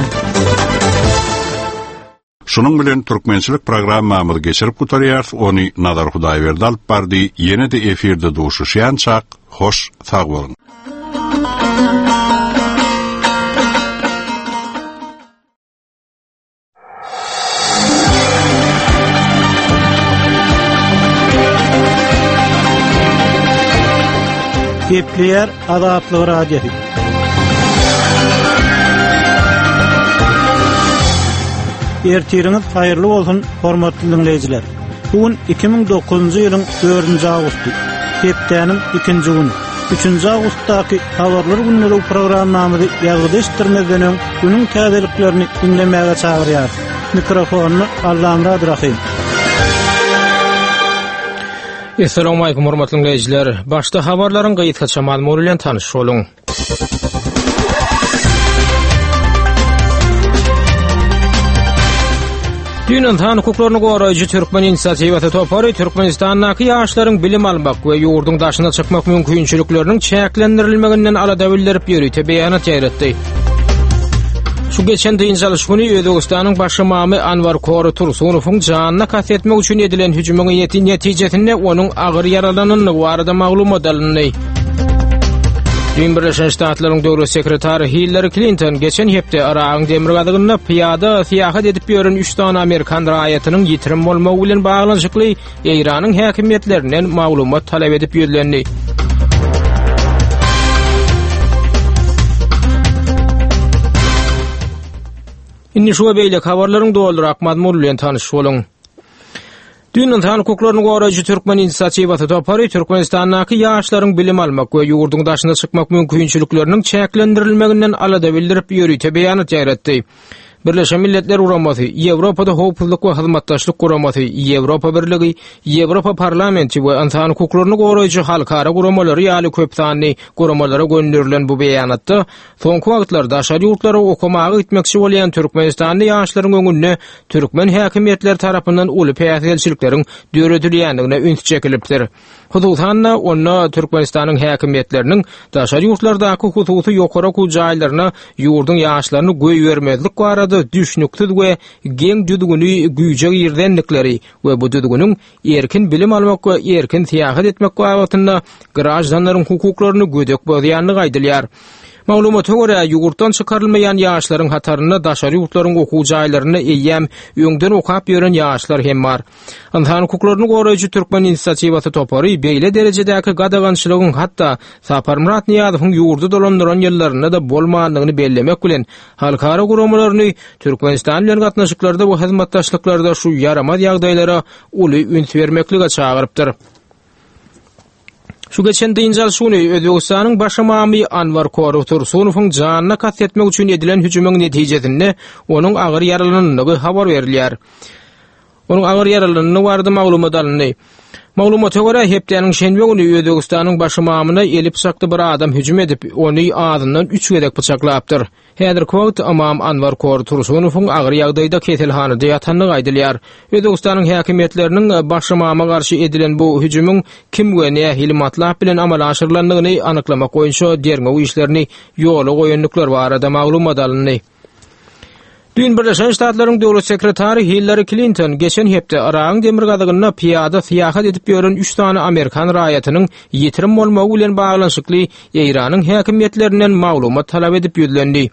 Şunun bilen türkmençilik programmamyzy geçirip gutarýar, ony Nazar Hudaýberdi alyp bardy. Ýene de efirde duşuşýançak, hoş sag bolun. Gepleýär azaply radio. Ertiriniz hayırlı olsun hormatly dinleyijiler. Bugün iki ming dokuzunji ýylyň dördünji awgusty. Hepdeniň ikinji güni. üçünji awgustdaky habarlar günleri programmamyzy ýagdaşdyrmadan öň günüň täzeliklerini dinlemäge çagyrýar. Mikrofonu Allamra Rahim. Assalamu alaykum hormatly dinleyijiler. Başda habarlaryň gaýtgaça maglumat bilen tanyş boluň. Dünýäň tan hukuklaryny goraýjy Türkmen inisiatiwaty topary Türkmenistandaky ýaşlaryň bilim almak we ýurdun daşyna çykmak mümkinçilikleriniň çäklendirilmeginden alada bildirip ýörüýte beýanat ýaratdy. Şu geçen dynjalyş güni Özbegistanyň başymamy Anwar Kory Tursunowyň janyna kastet etmek üçin edilen hüjümyň ýetijesinde onuň agyr yaralanyny barada maglumat alındy. Birleşen Ştatlaryň döwlet sekretary Hillary Clinton geçen hepde Iran demirgadygyna piýada syýahat edip ýören üç tane Amerikan raýatynyň ýitirim bolmagy bilen baglanyşykly Iranyň häkimetlerinden maglumat talap edip ýörlendi. Inni şu beýle habarlaryň doldurak mazmun bilen tanyş boluň. Dünýäň tan hukuklaryny goraýjy Türkmen inisiatiwaty topary Türkmenistandaky ýaşlaryň bilim almak we ýurdun daşyna çykmak mümkinçilikleriniň çäklendirilmeginden alada bildirip ýörüýte beýanat ýaratdy. Birleşen Milletler Guramasy, Ýewropada howpsuzlyk we hyzmatdaşlyk guramasy, Ýewropa Birligi, Ýewropa Parlamenti we insan hukuklaryny goraýjy halkara guramalary ýaly köp sanly guramalara gönderilen bu beýanatda soňky wagtlarda aşary ýurtlara okumagy gitmekçi bolýan Türkmenistanly ýaşlaryň öňünde türkmen häkimetleri tarapyndan uly päýselçilikleriň döredilýändigine üns çekilipdir. Hususan onda Türkmenistanyň häkimetleriniň daşary ýurtlardaky hususy ýokara kujaýlaryna ýurdun ýaşlaryny göý bermezlik barada düşnüksiz we geň düdügüni güýje ýerdenlikleri we bu düdügüniň erkin bilim almak we erkin syýahat etmek wagtynda grajdanlaryň hukuklaryny gödek bolýanlygy aýdylýar. Maglumata görä ýurtdan çykarylmaýan ýaşlaryň hataryna daşary ýurtlaryň okuwjaýlaryna eýýäm öňden okap ýören ýaşlar hem bar. Insan hukuklaryny goraýjy Türkmen inisiatiwaty topary beýle derejedäki gadagançylygyň hatda Sapar Murat Niýazowyň ýurdu dolandyran ýyllaryna da bolmaganlygyny bellemek bilen halkara guramalaryny Türkmenistan bilen gatnaşyklarda bu hyzmatdaşlyklarda şu ýaramaz ýagdaýlara uly üns bermeklige çagyrypdyr. Şu geçen dynjalyş güni Özbegistanyň başymamy Anwar Kory Tursunowyň janyna kastet etmek üçin edilen hüjümyň netijesinde onuň agyr yaralanyny habar berilýär. Onuň agyr yaralanyny barada maglumat alındy. Maglumata görä hepdeniň şenbe güni Özbegistanyň başymamyna elip sakdy bir adam hüjüm edip ony ağzyndan üç gedek bıçaklapdyr. Häzir kwagt amam Anwar Kory Tursunowyň agyr ýagdaýda keselhanada ýatanlygy aýdylýar. Özbegistanyň häkimetleriniň başymama garşy edilen bu hüjümüň kim we näme hilmatlar bilen amal aşyrylandygyny anyklamak boýunça derňe işlerini ýola goýanlyklar barada maglumat alındy. Dün Birleşen Ştatlaryň döwlet sekretary Hillary Clinton geçen hepde Iran demirgadygyna piýada syýahat edip ýören üç tane Amerikan raýatynyň ýitirim bolmagy bilen baglanyşykly Iranyň häkimetlerinden maglumat talap edip ýörlendi.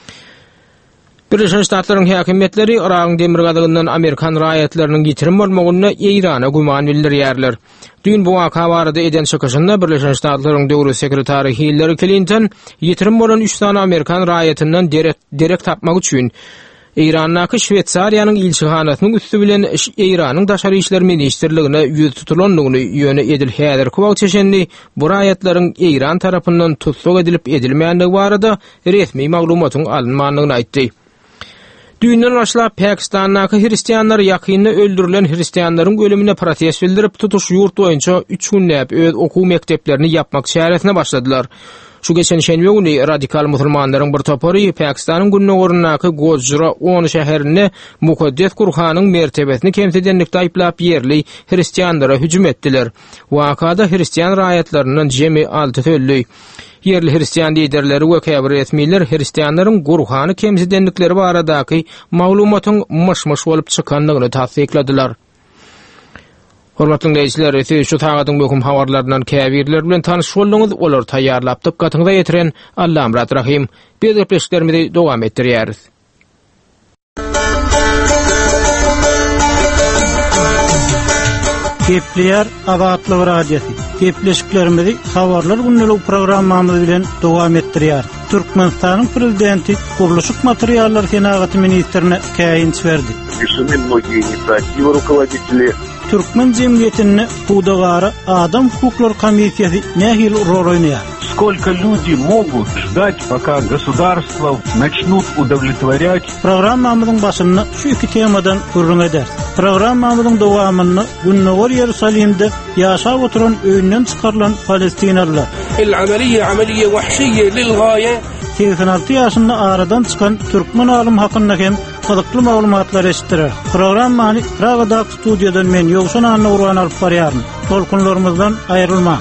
Birleşen Ştatlaryň häkimetleri Iran demirgadygyndan Amerikan raýatlarynyň ýitirim bolmagyna Irana guman bildirýärler. Dün bu waka barada eden çykyşynda Birleşen Ştatlaryň döwlet sekretary Hillary Clinton ýitirim bolan üç tane Amerikan raýatyndan derek, derek tapmak üçin İrannaky Şwetsariýanyň ilçihanasynyň üstü bilen İranyň daşary işler ministrligine ýüz tutulanlygyny ýöne edil häzir kwag çeşendi bu raýatlaryň İran tarapyndan tutsak edilip edilmeýändigi barada resmi maglumatyň alınmanlygyny aýtdy. Düýünden başlap Pakistandaky hristiýanlar ýakynda öldürilen hristiýanlaryň ölümine protest bildirip tutuş ýurt boýunça üç günläp öz okuw mekteplerini ýapmak şäheretine başladylar. Şu geçen şenbe güni radikal musulmanlaryň bir topary Pakistanyň gününe orunnaky Gojra on şäherine mukaddes Kur'anyň mertebesini kemsedenlikde aýplap ýerli hristiýanlara hüjüm etdiler. Wakada hristiýan raýatlarynyň jemi alty öldü. Yerli hristiýan liderleri we käbir resmiler hristiýanlaryň Kur'any kemsedenlikleri baradaky maglumatyň myş-myş bolup çykanlygyny tasdikladylar. Hormatly dinleyijiler, siz şu tagadyň möhüm habarlaryndan käbirler bilen tanyş boldyňyz, olar taýýarlap dikkatiňize ýetiren Allam Rahim. Biz gepleşiklerimizi dowam etdirýäris. Kepler Agatly Radiosi gepleşiklerimizi habarlar günnälik programmamyz bilen dowam etdirýär. Türkmenistanyň prezidenti Gurulşyk materiallar senagaty ministrine käýinç berdi. Решены многие инициативы руководителей. Türkmen jemgyýetini Pudagara Adam Hukuklar Komissiýasy nähil rol oýnaýar. Сколько люди могут ждать, пока государство начнут удовлетворять? Programmamyzyň başynda şu iki temadan gurrun eder. Programmamyzyň dowamyny Günnäwar Ýerusalimde ýaşap oturan öýünden çykarlan Palestinalılar. El-amaliyye amaliyye vahşiyye lil-gaye. seksen alty ýaşynda aradan çykan türkmen alim hakynda hem kızykly maglumatlar eşitdirer. Programmany Pragadak studiýadan men Ýogşan Anna Urgan alyp barýaryn. Tolkunlarymyzdan aýrylma.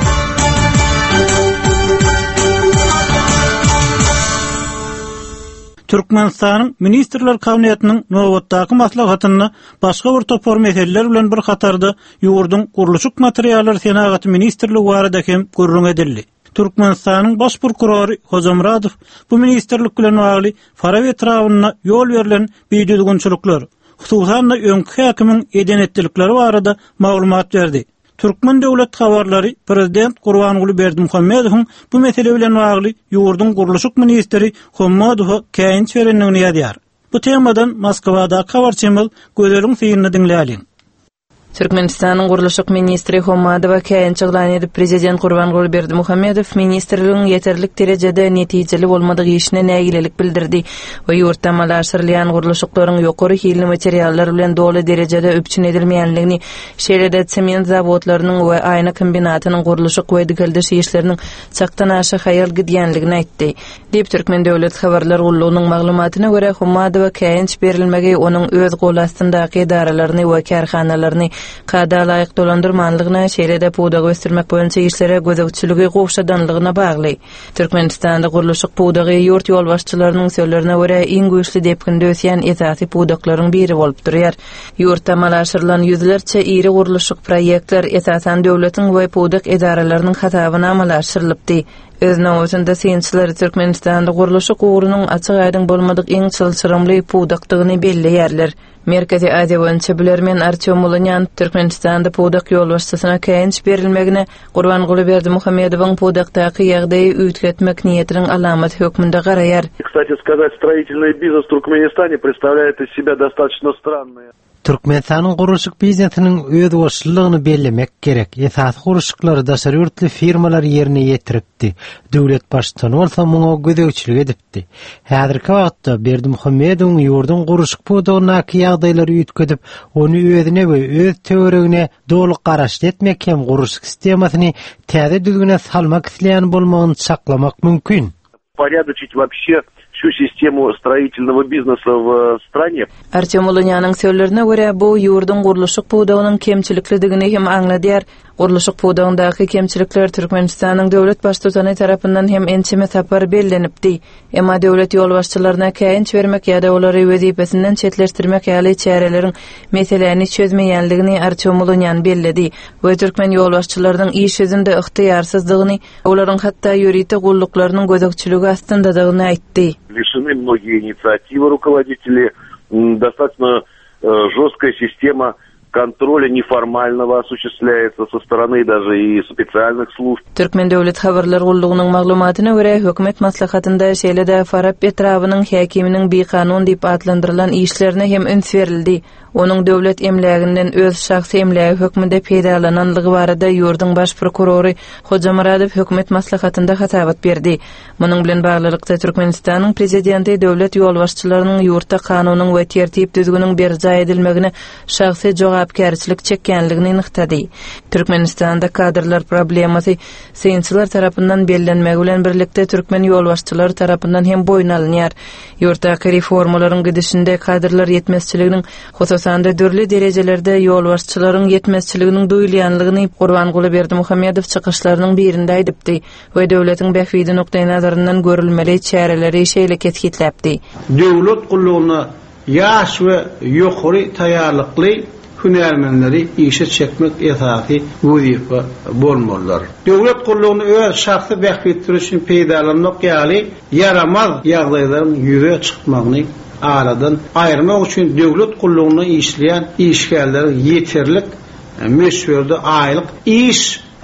Türkmenistanyň Ministrler Kabinetiniň nowatdaky maslahatyny başga bir topar meseleler bilen bir hatarda ýurdun gurulşyk materiallar senagaty ministrligi barada hem gurrun edildi. Türkmenistanyň baş prokurory Hozamradow bu ministrlik bilen bagly faraw etrawyna ýol berilen beýdüdügünçilikler, hususan da öňkü häkimiň edenetlikleri barada maglumat berdi. Türkmen döwlet habarlary Prezident Gurbanguly Berdimuhammedowyň bu mesele bilen bagly ýurdun gurulşyk ministri Hammadowa käýinç berenligini ýazýar. Bu temadan Moskwada habarçymyl gözleriň syýyny dinläýäliň. Türkmenistanyň gurulşyk ministri Hammadowa käýinç ýagdaýyny edip Prezident Gurbanguly Berdimuhammedow ministrliginiň ýeterlik derejede netijeli bolmadygy işine nägilelik bildirdi we ýurtda malaşyrlayan gurulşyklaryň ýokary hilli materiallar bilen doly derejede öpçün edilmeýänligini, şeýlede sement zawodlarynyň we aýna kombinatynyň gurulşyk we digeldiş işleriniň çaktan aşy haýal gidýänligini aýtdy. Diýip Türkmen döwlet habarlar gullugynyň maglumatyna görä Hammadowa käýinç berilmegi onuň öz gol astyndaky edaralaryny we karhanalaryny kada laýyk dolandyrmanlygyna, şeýlede pudagy ösdürmek boýunça işlere gözegçiligi gowşadanlygyna bagly. Türkmenistanda gurulşyk pudagy ýurt ýol başçylarynyň sözlerine görä iň güýçli depkinde ösýän esasy pudaklaryň biri bolup durýar. Ýurtda malaşyrlan ýüzlerçe iri gurulşyk proýektler esasan döwletiň we pudak edaralarynyň hatabyna malaşyrlypdy. Öz nowatynda synçylar Türkmenistanda gurulşyk uğrunyň açyk aýdyň bolmadyk iň çylçyrymly pudakdygyny belleýärler. Merkezi Aziýa boýunça bilermen Artyom Ulunyan Türkmenistanda pudak ýol başçysyna käýinç berilmegine Gurbanguly Berdimuhammedowyň pudakdaky ýagdaýy üýtgetmek niýetiniň alamaty hökmünde garaýar. Кстати сказать, строительный бизнес в Туркменистане представляет из себя достаточно странное. Türkmenistanyň gurulşyk biznesiniň öz başlygyny bellemek gerek. Esas gurulşyklary daşary ýurtly firmalar ýerine ýetiripdi. Döwlet başçyny bolsa muňa gözegçilik edipdi. Häzirki wagtda Berdimuhammedowyň ýurdun gurulşyk pudagyna ýagdaýlary üýtgedip, ony özüne we öz töweregine doly garaşdy etmek hem gurulşyk sistemasyny täze düzgüne salmak isleýän bolmagyny saklamak mümkin. Порядочить вообще всю систему строительного бизнеса в стране. Artyom Ulunyan'ın sözlerine göre bu ýurdun gurulşyk pudagynyň kemçilikligini hem aňladýar. Gurulşyk pudagyndaky kemçilikler Türkmenistanyň döwlet başçysy tarapyndan hem ençeme tapar bellenipdi. Emma döwlet ýol başçylaryna käýinç bermek ýa-da olary wezipesinden çetleşdirmek ýaly çäreleriň meselelerini çözmeýänligini Artyom Ulunyan belledi. We Türkmen ýol başçylarynyň iş özünde ygtyýarsyzlygyny, olaryň hatda ýüriti gullyklarynyň gözegçiligi astyndadygyny aýtdy. Лишены многие инициативы руководителей, достаточно жесткая система контроля неформального осуществляется со стороны даже и специальных служб. Türkmen döwlet habarlar gullugynyň maglumatyna görä hökümet maslahatynda şeýlede Farab etrawynyň häkiminiň bekanun diýip adlandyrylan işlerine hem üns berildi. Onuň döwlet emläginden öz şahsy emlägi hökmünde peýdalananlygy barada ýurdun baş prokurory Hojamradow hökümet maslahatynda hatabat berdi. Munyň bilen baglylykda Türkmenistanyň prezidenti döwlet ýol başçylarynyň ýurtda kanunyň we tertip düzgünüň berja edilmegine şahsy jogapkärçilik çekkenligini nyktady. Türkmenistanda kadrlar problemasy synçylar tarapyndan bellenmegi bilen birlikde Türkmen ýol başçylary tarapyndan hem boýun alynýar. Ýurtdaky reformalaryň gidişinde kadrlar ýetmezçiliginiň Sanda dörli derejelerde ýol başçylaryň ýetmezçiliginiň duýulýanlygyny Gurbanguly Berdimuhammedow çykyşlarynyň birinde aýdypdy we döwletiň bähwidi noktaý nazaryndan görülmeli çäreleri şeýle ketgitläpdi. Döwlet gullugyna ýaş we ýokary taýýarlykly hünärmenleri işe çekmek esasy wezifä bolmalylar. Döwlet gullugyny öz şahsy bähwitleri üçin peýdalanmak ýaly yaramaz ýagdaýlaryň ýüze çykmagyny aradan ayırmak için döwlet gullugyna işleyen işgärler yeterlik meşgulde aylık iş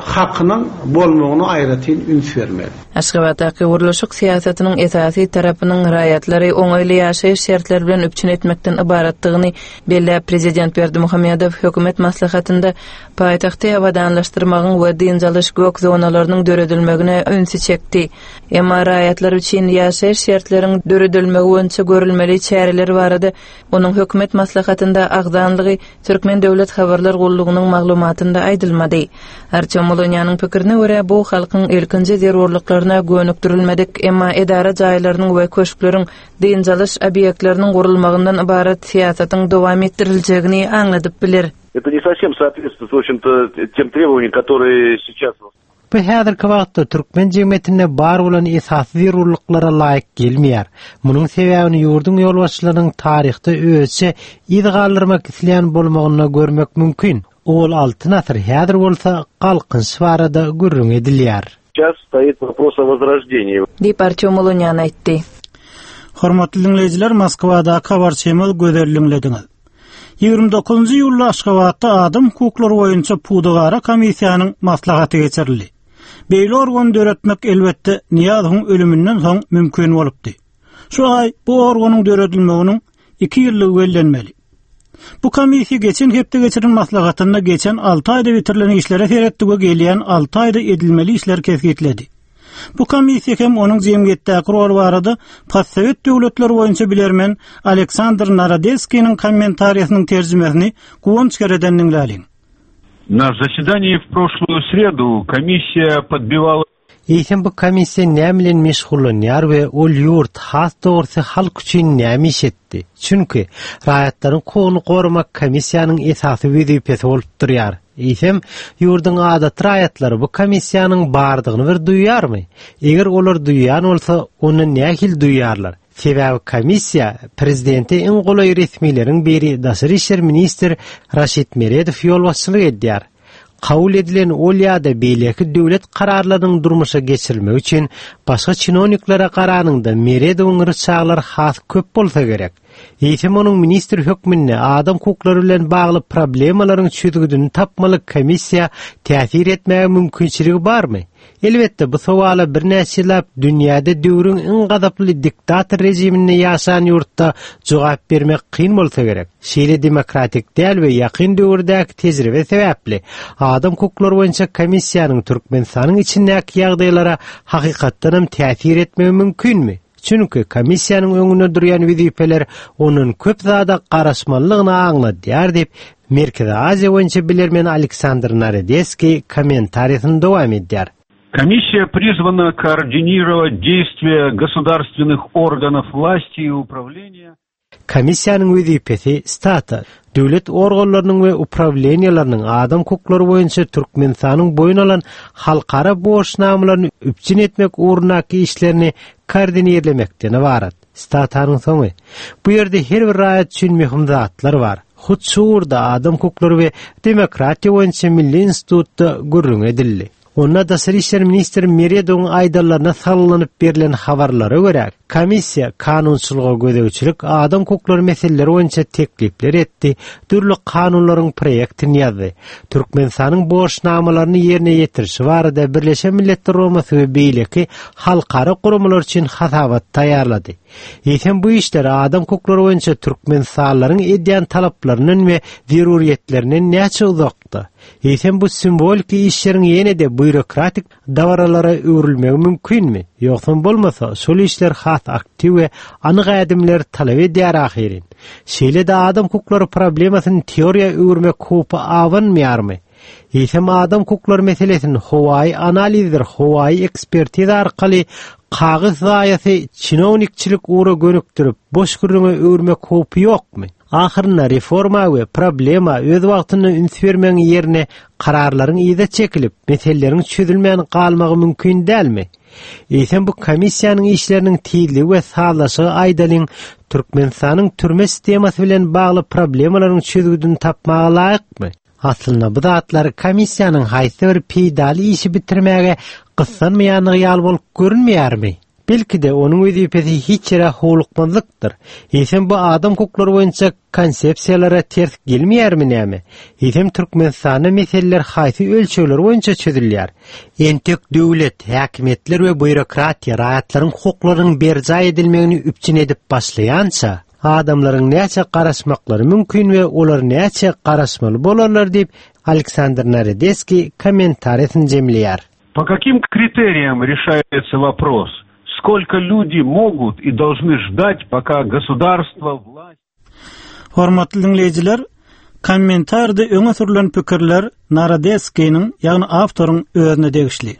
hakkının bolmagyny aýratyn üns bermeli. Aşgabatdaky guruluşyk siýasatynyň esasy tarapynyň raýatlary oňaýly ýaşaýyş şertleri bilen üpçün etmekden ibaratdygyny belläp prezident Berdimuhammedow hökümet maslahatynda paýtagty abadanlaşdyrmagyň we dynjalyş gök zonalarynyň döredilmegine önsü çekdi. Emma raýatlar üçin ýaşaýyş şertleriniň döredilmegi boýunça görülmeli çäreler barady. Onuň hökümet maslahatynda agdanlygy Türkmen döwlet habarlar gullugynyň maglumatynda aýdylmady. Arçamolonyanyň pikirine görä bu halkyň ilkinji zerurlyklaryna gönükdirilmedik, emma edara jaýlarynyň we köşkleriň dynjalyş obýektleriniň gurulmagyndan ibarat siýasatyň dowam etdiriljegini aňladyp bilir. Это не совсем соответствует, в общем-то, тем требованиям, которые сейчас... Bu häzirki wagtda Türkmen jemgyýetine bar bolan esasy zerurlyklara laýyk gelmeýär. Munyň sebäbini ýurdun ýolbaşçylarynyň taryhda özçe ýygalyrmak isleýän bolmagyna görmek mümkin. Ol altı asr häzir bolsa galkynç barada gürrüň edilýär. Сейчас стоит вопрос о возрождении. Diýip Arçamolonyan aýtdy. Hormatly dinleýijiler, Moskwada habar çemel gözerildiňiz. ýygrimi dokuzunçy ýylda Aşgabatda adam hukuklary boýunça Pudagara komissiýanyň maslahaty geçirildi. Beýle organ döretmek elbetde Niýazowyň ölümünden soň mümkin bolupdy. Şu ay bu organyň döredilmeginiň iki ýyllygy bellenmeli. Bu komissiýa geçen hepde geçiren maslahatyna geçen altı aýda bitirilen işlere seretdige gelýän altı aýda edilmeli işler kesgitledi. Bu komissiýa hem onuň jemgyýetdäki rol barady, postsovet döwletleri boýunça bilermen Aleksandr Narodetskiň kommentariýasynyň terjimesini Kuwonç edeniniň läliň. На заседании в прошлую среду комиссия подбивала... Eýsem bu komissiýa näme bilen meşgullanýar we ol ýurt has dogry halk üçin näme iş etdi? Çünki raýatlaryň konuny gorumak komissiýanyň esasy wezipesi bolup durýar. Eýsem ýurdun adat raýatlary bu komissiýanyň bardygyny bir duýýarmy? Eger olar duýýan bolsa, onu nähil duýýarlar? Sebäbi komissiýa prezidenti iň golay resmiýleriň biri Daşary işler ministri Raşid Meredow ýolbaşçylyk edýär. Kabul edilen ol ýa-da beýleki döwlet kararlarynyň durmuşa geçirilmegi üçin başga çinoniklara garanyňda Meredowyň rıçaglary has köp bolsa gerek. Eýsem onuň ministr hökmünde adam hukuklary bilen bagly problemalaryň çözgüdini tapmaly komissiýa täsir etmäge mümkinçiligi barmy? Elbetde bu sowala bir näçelap dünýäde döwrüň iň gadaply diktator rejimine ýaşaýan ýurtda jogap bermek kyn bolsa gerek. Şeýle demokratik däl we ýakyn döwürdäki tejribe sebäpli adam hukuklary boýunça komissiýanyň Türkmenistanyň içindäki ýagdaýlara hakykatdan hem täsir etmegi mümkinmi? Çünki komissiýanyň öňünde durýan wezipeler onuň köp zada garaşmalygyny aňladýar diýip Merkez Aziýa boýunça bilermen Aleksandr Narodetski kommentariýasyny dowam edýär. Комиссия призвана координировать действия государственных органов власти и управления. Komissiýanyň wezipesi stata döwlet organlarynyň we upravleniýalarynyň adam hukuklary boýunça Türkmenistanyň boyun alan halkara boşnamalaryny üpçün etmek uğrundaky işlerini koordinerlemekden ibarat. Statanyň soňy. Bu ýerde her bir raýat üçin mühim zatlar bar. Hutsurda adam hukuklary we demokratiýa boýunça Milli institutda gürrüň edildi. Onda Daşary işler ministri Meredowyň aýdarlaryna sallanyp berilen habarlara görä, komissiýa kanunçylyga gödegçilik adam hukuklary meseleleri boýunça teklipler etdi, türlü kanunlaryň proýektini ýazdy. Türkmenistanyň boşnamalaryny ýerine ýetirişi barada Birleşen Milletler Romasy we beýleki halkara gurumlar üçin hasabat taýýarlady. Eýsem bu işler adam hukuklary boýunça Türkmenistanlaryň edýän talaplarynyň we zeruriýetlerinden näçe uzakda. Eýsem bu simbolik işleriň ýene-de bürokratik dawralara öwrilmegi mümkinmi? Ýoksa bolmasa, şol işler has aktiv we anyk adamlar talap edýär ahyrin. Şeýle-de adam hukuklary problemasyny teoriýa öwürmek köp awanmýarmy? Eýsem adam hukuklary meselesini howaý analizdir, howaý ekspertiza arkaly kagyz zaýasy çinonikçilik uğra gönükdirip boş gürrüňe öwürmek köp ýokmy? Ahyrynda reforma we problema öz wagtyny üns bermeň ýerine kararlaryň ýyda çekilip, meseleleriň çözülmän galmagy mümkin dälmi? Eýsem bu komissiýanyň işleriniň tiýdiligi we sağlaşygy aýdalyň Türkmenistanyň türme sistemasy bilen bagly problemalaryň çözgüdini tapmagy laýykmy? Aslında bu zatlar komissiýanyň haýsy bir peýdali işi bitirmäge gyssanmaýanygy ýal bolup görünmeýärmi? belki de onun wezipesi hiç yere howlukmazlıktır. Ýa-da bu adam hukukları boýunça konsepsiýalara ters gelmeýärmi näme? Ýa-da Türkmenistanyň meseleler haýsy ölçegler boýunça çözülýär? Entek döwlet, häkimetler we bürokratiýa raýatlaryň hukuklarynyň berja edilmegini üpçün edip başlaýança, adamlaryň näçe garaşmaklary mümkin we olar näçe garaşmaly bolarlar diýip Александр Наредеский комментарийин жемлеýär. По каким критериям решается вопрос? Сколько люди могут и должны ждать, пока государство, власть... Hormatly dinleýijiler, kommentarda öňe sürülen pikirler Naredeskiyň, ýagny awtoryň özüne degişli.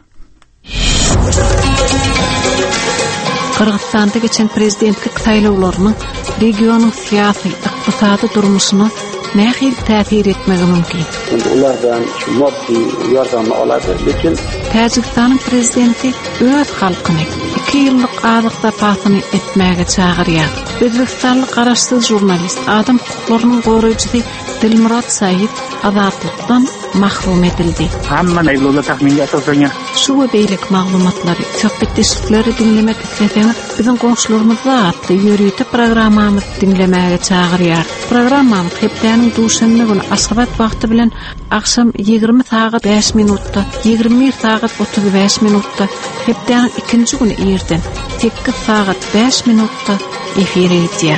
Kırgızstanda geçen prezidentlik saýlawlarynyň regionyň syýasy, ykdysady durmuşyna nähil täsir etmegi mümkin. Ulardan moddi ýardamy alady, lekin Täjikistanyň prezidenti öz halkyny iki ýyllyk azlyk zapasyny etmäge çagyrýar. Özbekistanlyk garaşsyz jurnalist, adam hukuklarynyň goraýjysy Dilmurat Saýid azatlykdan mahrum edildi. Hamma näýle tahminge asaslanýan. Şu we beýlik maglumatlary, söhbetdeşikleri dinlemek isleseňiz, biziň goňşularymyzda atly ýörüýte programmamyzy dinlemäge çagyrýar. Programmamyz hepdeniň duşandy güni aşgabat wagty bilen akşam ýygrimi sagat beş minutda, ýygrimi bir sagat otuz beş minutda, hepdeniň ikinji güni erden sekiz sagat beş minutda efire edýär.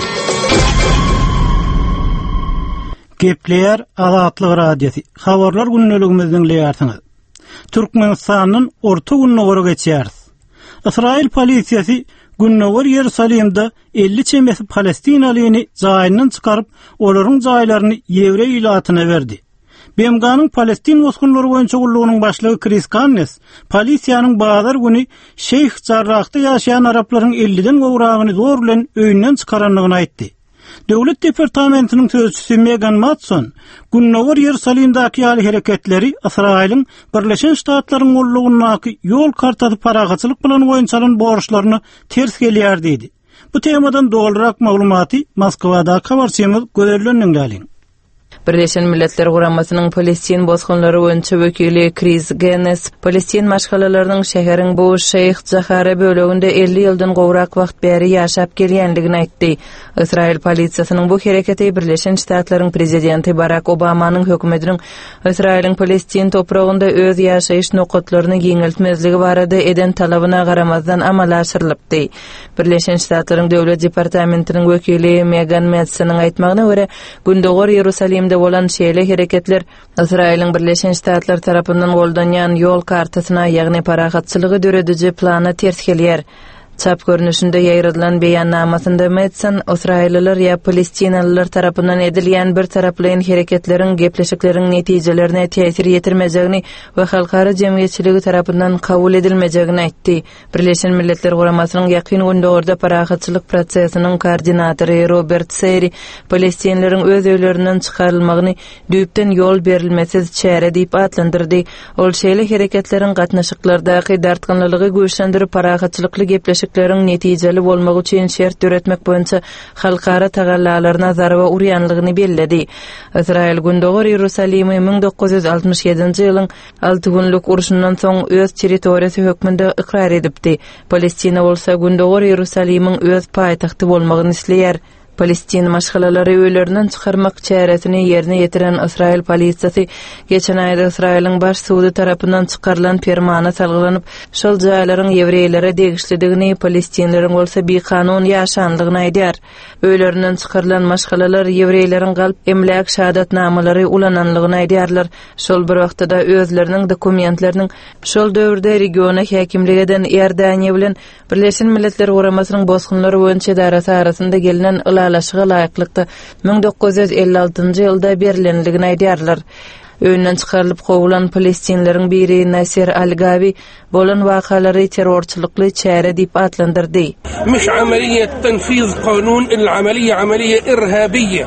Gepleýär Azatlyk radiosi. Habarlar günneligimizden dinleýärsiňiz. Türkmenistanyň orta günnäwere geçýäris. Israil polisiýasy Günnäwer Ýerusalimde elli çemesi Palestinalyny jaýyndan çykaryp, olaryň jaýlaryny Ýewrey ýylatyna berdi. B M G'nyň Palestin woskunlary boýunça gullugynyň başlygy Chris Cannes, polisiýanyň bazar güni Şeyh Jarrahda ýaşaýan araplaryň elliden gowragyny zor bilen öýünden çykaranlygyny aýtdy. Döwlet departamentiniň sözçüsü Megan Matson, Günnäwer Ýerusalimdaky ýaly hereketleri Israiliň Birleşen Ştatlaryň gollugynaky ýol kartasy paragaçylyk bilen goýunçalan borçlaryny ters gelýär diýdi. Bu temadan dogrurak maglumaty Moskwada habarçymyz gözellendiň däliň. Birleşen Milletler Guramasynyň Palestin bozgunlary boýunça wekili Chris Guinness, Palestin maşgalalarynyň şäheriň bu Şeyh Zahara böleginde elli ýyldan gowrak wagt bäri ýaşap gelýändigini aýtdy. Israil polisiýasynyň bu hereketi Birleşen Ştatlaryň prezidenti Barack Obamanyň hökümetiniň Israiliň Palestin topragynda öz ýaşaýyş nokatlaryny giňeltmezligi barada eden talabyna garamazdan amala aşyrylypdy. Birleşen Ştatlaryň döwlet departamentiniň wekili Megan Matsonyň aýtmagyna görä, Gündäwer Ýerusalimde bolan şeýle hereketler Israiliň Birleşen Ştatlar tarapyndan goldanýan ýol kartasyna, ýagny paragatçylygy dörediji plana ters gelýär. Çap görünüşünde ýaýradylan beýannamasynda Matson, Israilliler ýa Palestinalılar tarapyndan edilýän bir taraplayan hereketleriň gepleşikleriň netijelerine täsir ýetirmejegini we halkara jemgyýetçiligi tarapyndan kabul edilmejegini aýtdy. Birleşen Milletler Guramasynyň ýakyn gündäwerde paragatçylyk prosesynyň koordinatory Robert Seri, Palestinlilerin öz öýlerinden çykarylmagyny düýpden ýol berilmesiz çäre diýip atlandyrdy. Ol şeýle hereketleriň gatnaşyklardaky dartgynlylygy güýçlendirip paragatçylykly gepleşik Şekleriň netijeli bolmagy üçin şert döretmek boýunça halkara tagallalaryna zarba urýanlygyny belledi. Israil Gündäwer Ýerusalimy ming dokuz ýüz altymyş ýedinji ýylyň alty günlük uruşundan soň öz territoriýasy hökmünde ikrar edipdi. Palestina bolsa Gündäwer Ýerusalymyň öz paýtagty bolmagyny isleýär. Palestin maşgalalary öýlerinden çykarmak çäresini ýerine ýetiren Israil polisiýasy geçen aýda Israiliň baş suwdy tarapyndan çykarylan fermana salgylanyp, şol jaýlaryň ýewreýlere degişlidigini, Palestinlilerin bolsa bir kanun ýaşanlygyny aýdýar. Öýlerinden çykarylan maşgalalar ýewreýleriň galyp emlak şahadatnamalary ulananlygyny aýdýarlar. Şol bir wagtda özleriniň dokumentlerini şol döwürde regiona häkimligi eden Ýerdaniýa bilen Birleşen Milletler Guramasynyň bozgunlary boýunça darasy arasynda gelinen alaşyga laýyklykda ming dokuz ýüz elli altynjy ýylda berilenligini aýdýarlar. Öýünden çykarylyp gowy Palestinlileriň biri Nasir Al-Gabi bolan wakalary terrorçylykly çäre diýip atlandyrdy. Mish amaliyat tanfiz qanun al-amaliyya amaliyya irhabiyya.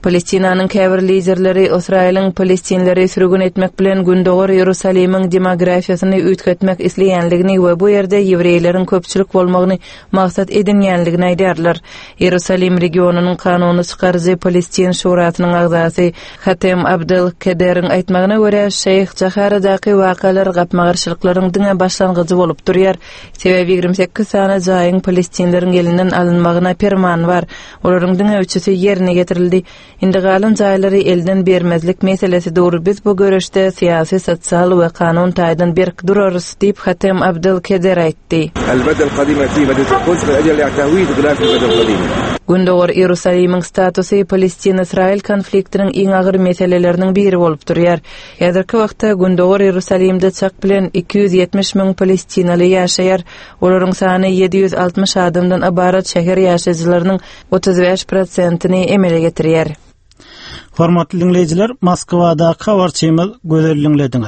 Palestinanyň käbir liderleri Israýlyň Palestinleri sürgün etmek bilen Gündogor Ýerusalimyň demografiýasyny üýtgetmek isleýänligini we bu ýerde ýewreýleriň köpçülik bolmagyny maksat edinýänligini aýdarlar. Ýerusalim regionunyň kanuny çykarjy Palestin şurasynyň agzasy Hatem Abdel Kader'in aýtmagyna görä Şeyh Jaharadaky wakalar gapmagarçylyklaryň diňe başlangyjy bolup durýar. Sebebi ýigirme sekiz sany jaýyň Palestinleriň elinden alınmagyna perman bar. Olaryň diňe üçüsi ýerine getirildi. Indi galan jaýlary elden bermezlik meselesi doğru biz bu görüşde siyasi, sosyal we kanun taýdan berk durarys diýip Hatem Abdel Kader aýtdy. البلدة القديمة في مدينة القدس من أجل تعويض غلاف البلدة القديمة. Gündogor Ýerusalimiň statusy Palestin-Israil konfliktiniň iň agyr meseleleriniň biri bolup durýar. Häzirki wagtda Gündogor Ýerusalimde çak bilen iki yüz ýetmiş miň Palestinaly ýaşaýar. Olaryň sany yedi yüz altmış adamdan ibarat şäher ýaşaýjylarynyň otuz beş prosentyny emele getirýär. Hormatly dinleyijiler, Moskwada habarçymyz gözelliňlediňiz.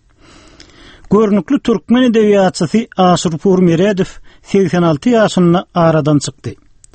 Görnükli türkmen edebiýatçysy Aşurpur Meredow seksen alty ýaşynda aradan çykdy.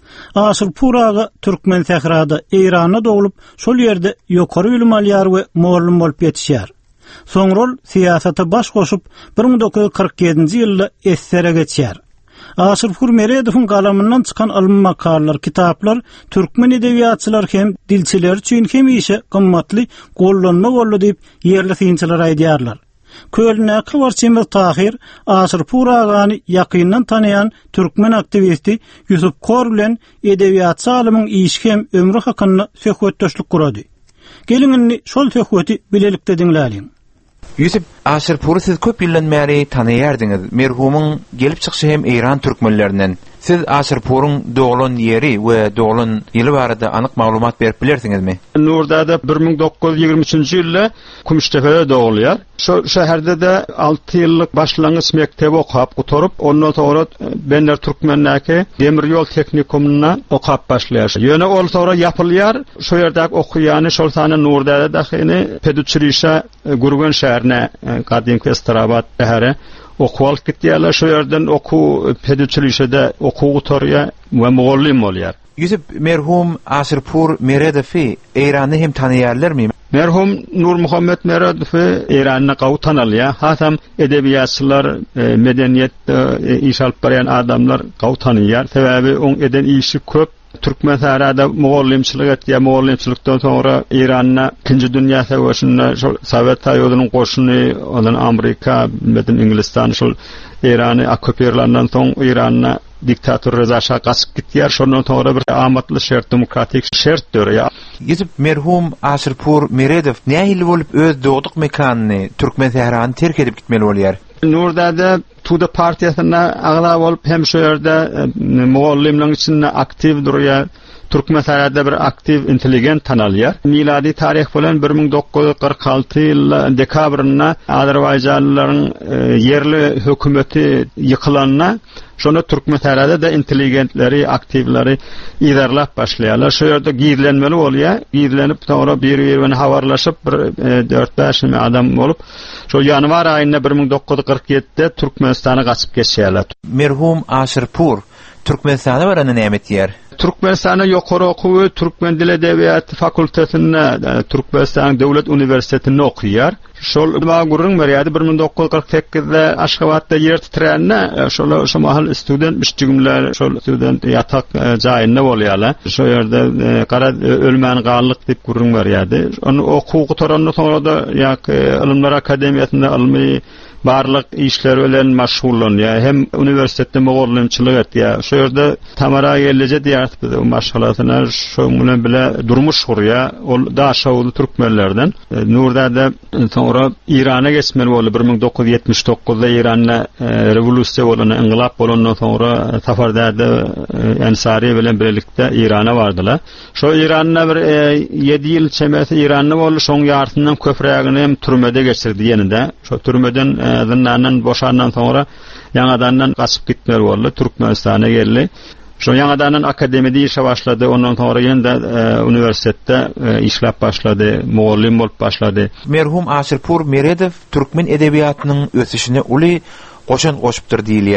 Aşurpur ağa türkmen sährada Eýranda dogulup, şol ýerde ýokary bilim alýar we muallim bolup ýetişýär. Soňrol siýasata baş goşup bir ming dokuz yüz kırk ýedinji ýylda Esser'e geçýär. Aşurpur Meredowyň galamyndan çykan alym makallar, kitaplar türkmen edebiýatçylar hem dilçiler üçin hem işe gymmatly gollanma boldy diýip ýerli synçylar aýdýarlar. Kölne Kıvarçymyz Tahir Aşurpur agany ýakyndan tanıyan türkmen aktivisti Yusuf Kor bilen edebiýat alymyň işkem ömrü hakyny söhbetdeşlik gurady. Gelin şol söhbeti bilelikde dinläliň. Yusuf, Aşurpur'u siz köp ýyldan bäri tanıýardyňyz. Merhumyň gelip çykyşy hem Eýran türkmenlerinden. Siz Aşurpur'un doğulan yeri we doğulan ýyly barada anyk maglumat berip bilersiňizmi? Nurdada bir ming dokuz yüz ýygrimi üçinji ýylda Kumuştepe'de doğulýar. Şu şäherde de altı ýyllyk başlangyç mektebi okap gutorup, ondan sonra Benler Türkmennäki Demir ýol teknikumuna okap başlaýar. Ýöne ol sonra ýapylýar. Şu ýerdäki okuýany şol sany Nurdada dahyny Pedüçrişa Gurgan şäherine gadymky Estrabat şäheri okuwal gitýärler. Şu ýerden oku Pedüçrişede oku gutorýar we muallim bolýar. Yusuf, merhum Aşurpur Meredowy Eýrany hem tanıýarlarmy? Merhum Nur Muhammed Meredowy Eýranyny gawy tanalýar. Hatam edebiýatçylar, e, medeniýetde e, iş alyp barýan adamlar gawy tanıýar. Sebebi oň eden işi köp. Türkmen sährada muallimçilik etdi, muallimçilikden sonra Eýranyna ikinji dünýä savaşynda şol Sowet Soýuzynyň goşuny, ondan Amerika, bilen Inglistan şol Eýrany okupýarlandan soň Eýranyna diktator Reza Şah gaçyp gitýär. Şondan sonra bir amatly şert, demokratik şert dörýär. Yusuf, merhum Aşurpur Meredow nähili bolup öz dogduk mekanyny Türkmen sährany terk edip gitmeli bolýar? Nurdada Tuda partiýasyna agla bolup hem şu ýerde muallimliň içinde aktiv durýar. Türkmen sährada bir aktiv, intelligent tanalýar. Miladi tarih bilen bir ming dokuz yüz kırk alty ýyl dekabryna Azerbaýjanlylaryň e, yerli hökümeti ýykylanyna şonu Türkmen sährada da intelligentleri, aktivleri idarlap başlaýarlar. Şu ýerde giýilenmeli bolýar. Giýilenip sonra bir-biri bilen habarlaşyp bir e, dört beş adam bolup şu ýanwar aýynda bir ming dokuz yüz kırk ýedide Türkmenistana gaçyp geçýärler. Merhum Aşurpur Türkmenistana barany näme diýär? Türkmenistana ýokary okuwy Türkmen dil edebiýaty fakultetinde, Türkmenistan Döwlet Uniwersitetinde okuýar. Şol bagurun berýärdi bir ming dokuz yüz kırk sekizde Aşgabatda yer titrenne, şol şu mahal student işçiler, şol student ýatak jaýynda bolýarlar. Şo ýerde gara ölmän gallyk diýip gurun berýärdi. Onu okuw gutorandan sonra da ýa Ilimler Akademiýasynda ilmi barlyk işler bilen maşgullanýar. Hem uniwersitetde muallimçilik etýär. Şo ýerde Tamara gelije diýär bu maşgalatyna şo bilen bile durmuş gurýar. Ol da şowly türkmenlerden. Nurdada sonra İran'a geçmeli boldy. bir ming dokuz yüz ýetmiş dokuzda İran'da e, rewolýusiýa bolan, inqilap bolandan sonra Safardada e, Ensari bilen birlikde İran'a bardylar. Şo İran'da bir e, yedi ýyl çemesi İran'da boldy. Şoň ýartyndan köprägini hem türmede geçirdi ýeninde. Şo türmeden e, zyndandan boşandan sonra ýa-da gaçyp gitmeli boldy. Türkmenistana geldi. Şu ýa-da akademide işe başladı. Ondan sonra ýene e, uniwersitetde e, işlap başladı. Muallim bolup başladı. Merhum Aşurpur Meredow türkmen edebiýatynyň ösüşine uly goşan goşupdyr diýilýär.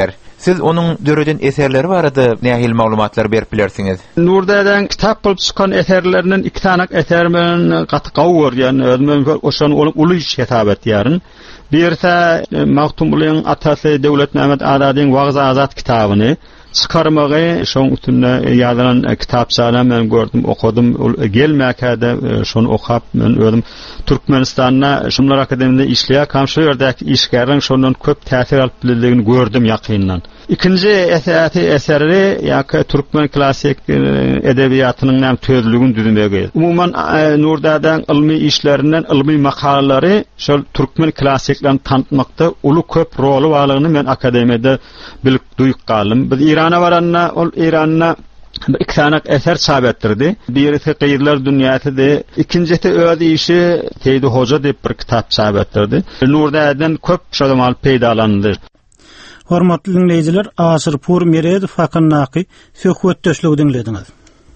Siz onun döreden eserleri barada nähil maglumatlar berip bilersiňiz? Nurdadan kitap bolup çykan eserlerinden iki tanak eser men gaty gawur, ýani özüme oşany olup uly kitabat ýaryn. Birse Maktumulyn atasy Döwlet Mehmet Adadyň Wagz Azat kitabyny çıkarmagy, şoň üstünde ýazylan kitapçalar men gördüm, okudum. Gelmäkäde şonu okap men özüm Türkmenistanda şumlar akademinde işleýär, kamşy ýerdäki işgärleň şondan köp täsir alyp bildigini gördüm ýakyndan. İkinci eseri eseri ýa-ki Türkmen klassik edebiýatynyň näme tözlügini düzmegi. Umuman Nurdadan ilmi işlerinden ilmi makalary şol Türkmen klassiklerini tanıtmakda uly köp rolu barlygyny men akademiyada bilip duýup galym. Biz İrana baranna, ol İranna iki tanak eser çap ettirdi. Birisi Qeýirler dünýäside, ikincisi öz işi Teydi Hoca diýip bir kitap çap ettirdi. Nurdadan köp şomal peýdalandy. Hormatly dinleýijiler, Asyr Pur Mered Fakannaqy söhbetdeşligi dinlediňiz.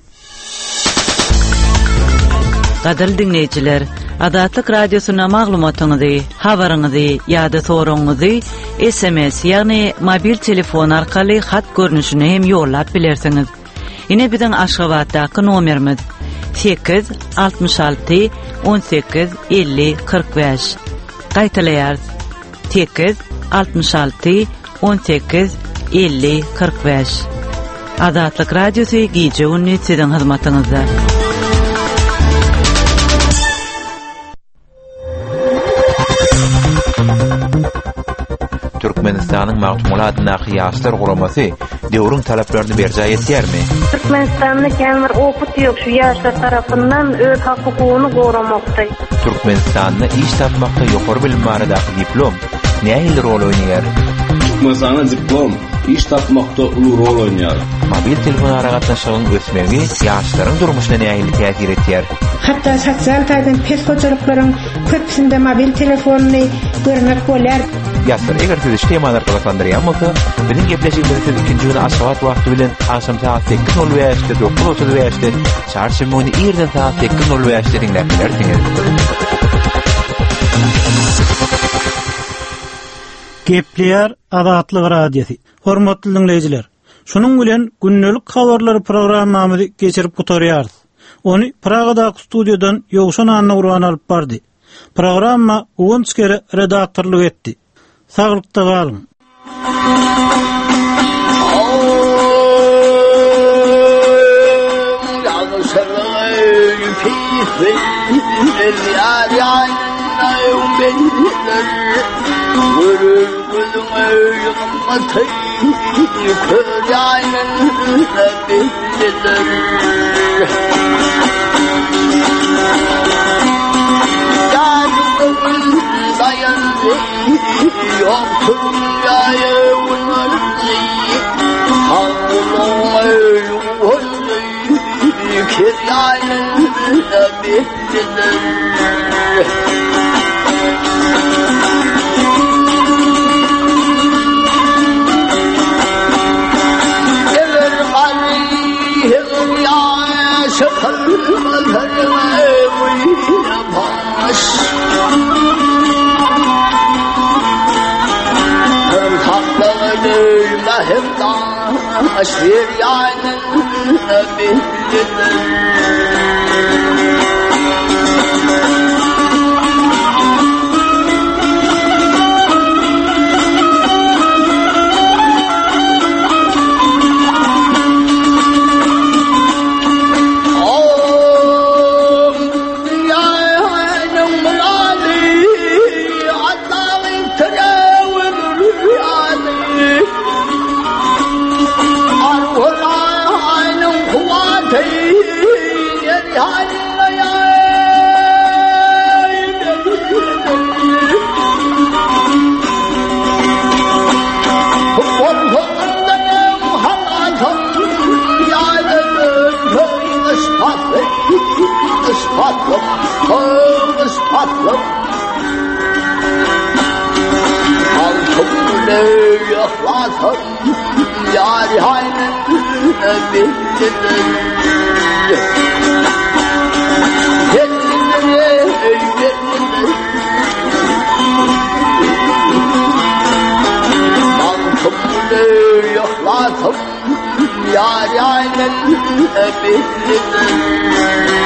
Gadal dinleýijiler, Adatlyk radiosyna maglumatyňyzy, habaryňyzy ýa-da soragyňyzy S M S ýagny mobil telefon arkaly hat görnüşine hem ýollap bilersiňiz. Ine biziň Aşgabatdaky nomerimiz sekiz altmış alty on sekiz elli kırk beş. Gaýtalaýar sekiz altmış alty on sekiz elli kırk beş. Adatlyk radiosy gije ünni siziň hyzmatyňyzda. Türkmenistanyň maglumatyna ýaşlar guramasy döwrüň talaplaryny berjä etýärmi? Türkmenistanyň kämir oput ýok şu ýaşlar tarapyndan öz hakykyny goramakda. Türkmenistanyň iş tapmakda ýokary bilim baradaky diplom nähili rol oýnaýar? Türkmenistanyň diplom iş tapmakda uly rol oýnaýar. Mobil telefon aragatnaşygyň ösmegi ýaşlaryň durmuşyna nähili täsir etýär? Hatta sosial taýdan peshoçylyklaryň köpsinde mobil telefony görmek bolar. Ýa-da eger siz işlemalar galasandyryň bolsa, biziň gepleşigimiz ikinji güni aşgabat wagty bilen akşam saat sekiz nol beşde dokuz otuz beşde çarşymyny ýerden saat sekiz nol beşde dinläp bilersiňiz. Gepleýär Adatlyk radiosy. Hormatly dinleýijiler, şunuň bilen günnelik habarlary programmamyzy geçirip gutarýarys. Onu Pragadaky studiodan Ýogşan Anna Urban alyp bardy. Programma Uwunskere redaktorlyk etdi. Sağlıkta kalın. Yoktum yayımın arzi Havlum öylüğüldü Kiryayınla bittiler Gelir aleyhim ya şakırmalarına Uyuyamaş Lahimdan aşir yayınına bittiler Ispatlam, oh ispatlam Altımını yaklatam Yari haynen bittiler Yettiler, yettiler Altımını أبهلنا